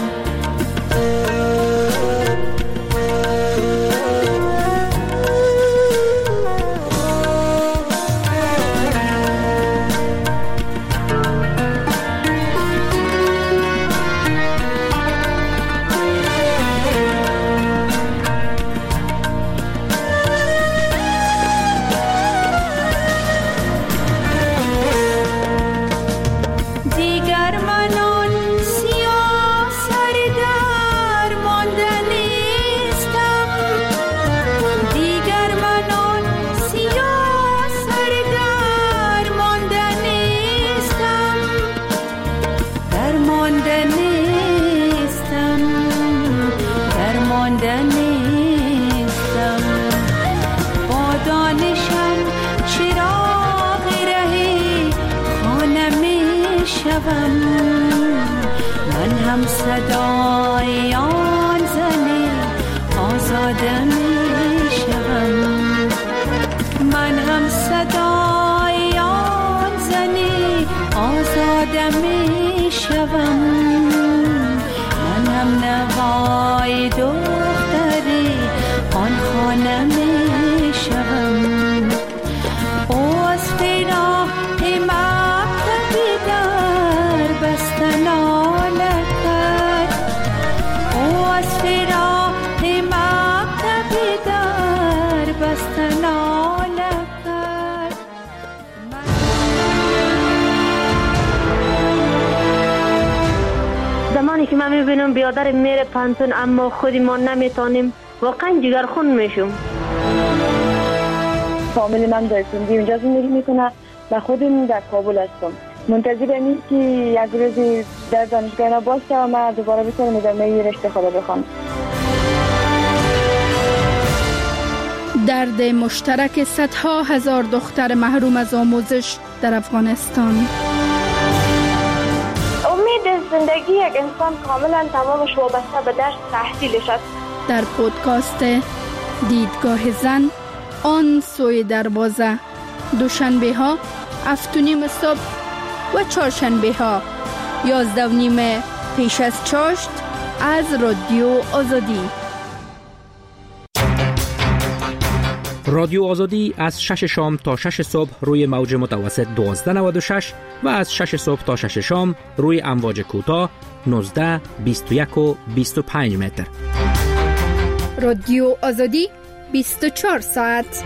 من هم صدای آن زنی آزاده می شوم، من هم صدای آن زنی آزاده می شوم، من هم نوای دختری آن خانه می شوم. او از فراق مکتبی در بستن ناله کرد، او از فراق مکتبی در بستن ناله کرد. زمانی که من میبینم بیادر میره پانتون اما خودی ما نمیتونیم، واقعا جگرخون میشم. فامیل من در سندی اونجا زندگی میکنه و خودم در کابل هستم. منتظر این که یک روزی در دانشگاه باشه و من دوباره بتونم ادامه رشته خود بخونم. درد مشترک صدها هزار دختر محروم از آموزش در افغانستان. امید زندگی یک انسان کاملا تمامش وابسته به درس تحصیلش است. در پودکاست دیدگاه زن، آن سوی دروازه، دوشنبه ها هفت و نیم صبح و چهارشنبه ها یازده و نیم پیش از چاشت از رادیو آزادی. رادیو آزادی از شش شام تا شش صبح روی موج متوسط دوازده نود و شش و از شش صبح تا شش شام روی امواج کوتاه نوزده، بیست و یک و بیست و پنج متر. رادیو آزادی بیست و چهار ساعت.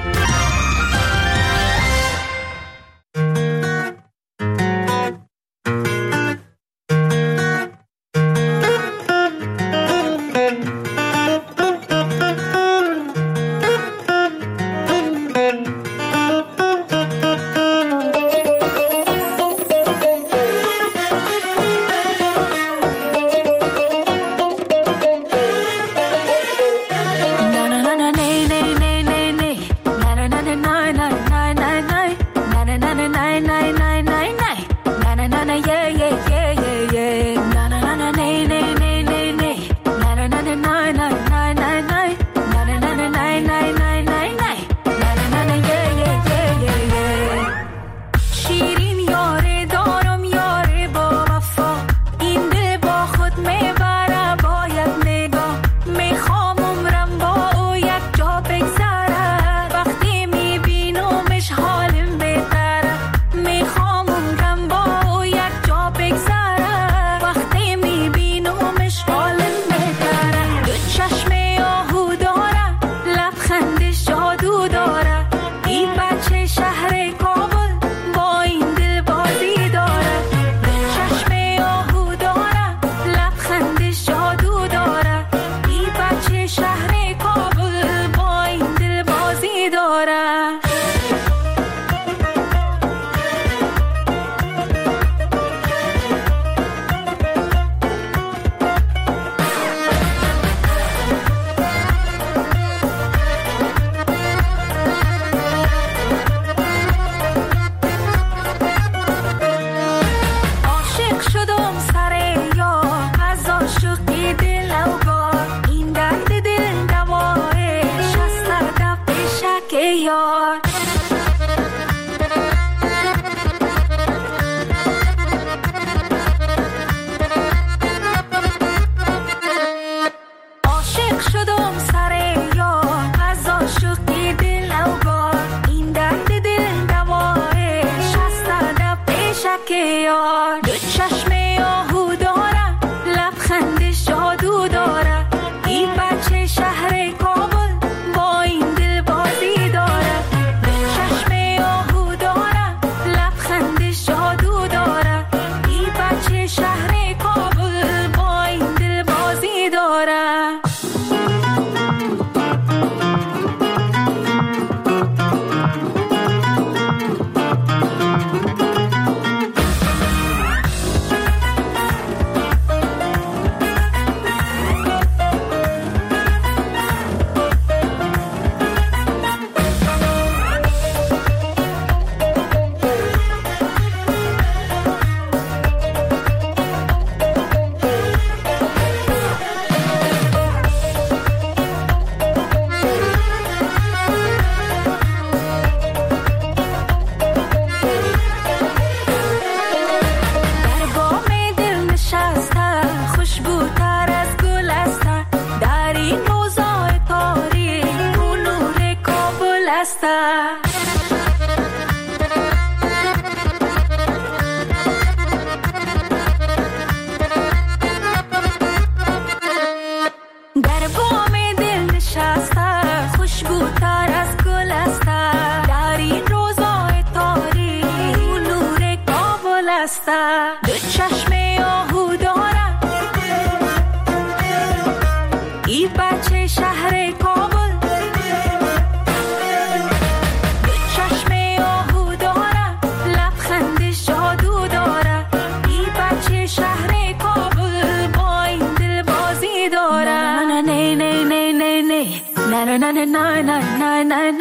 na na na na na na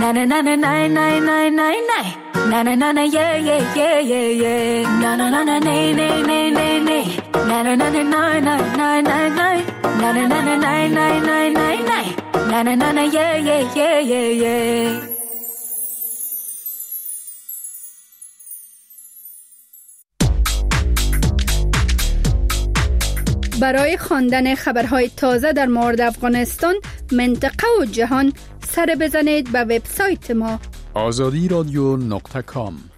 Na na na na na na na na na. Na na na na yeah yeah yeah yeah yeah. Na na na na na na na na na. Na na na na na na na na na. Na na na na na na na na na. Na na na na yeah yeah yeah yeah yeah. برای خواندن خبرهای تازه در مورد افغانستان، منطقه و جهان سر بزنید به وبسایت ما آزادی رادیو نقطه کام.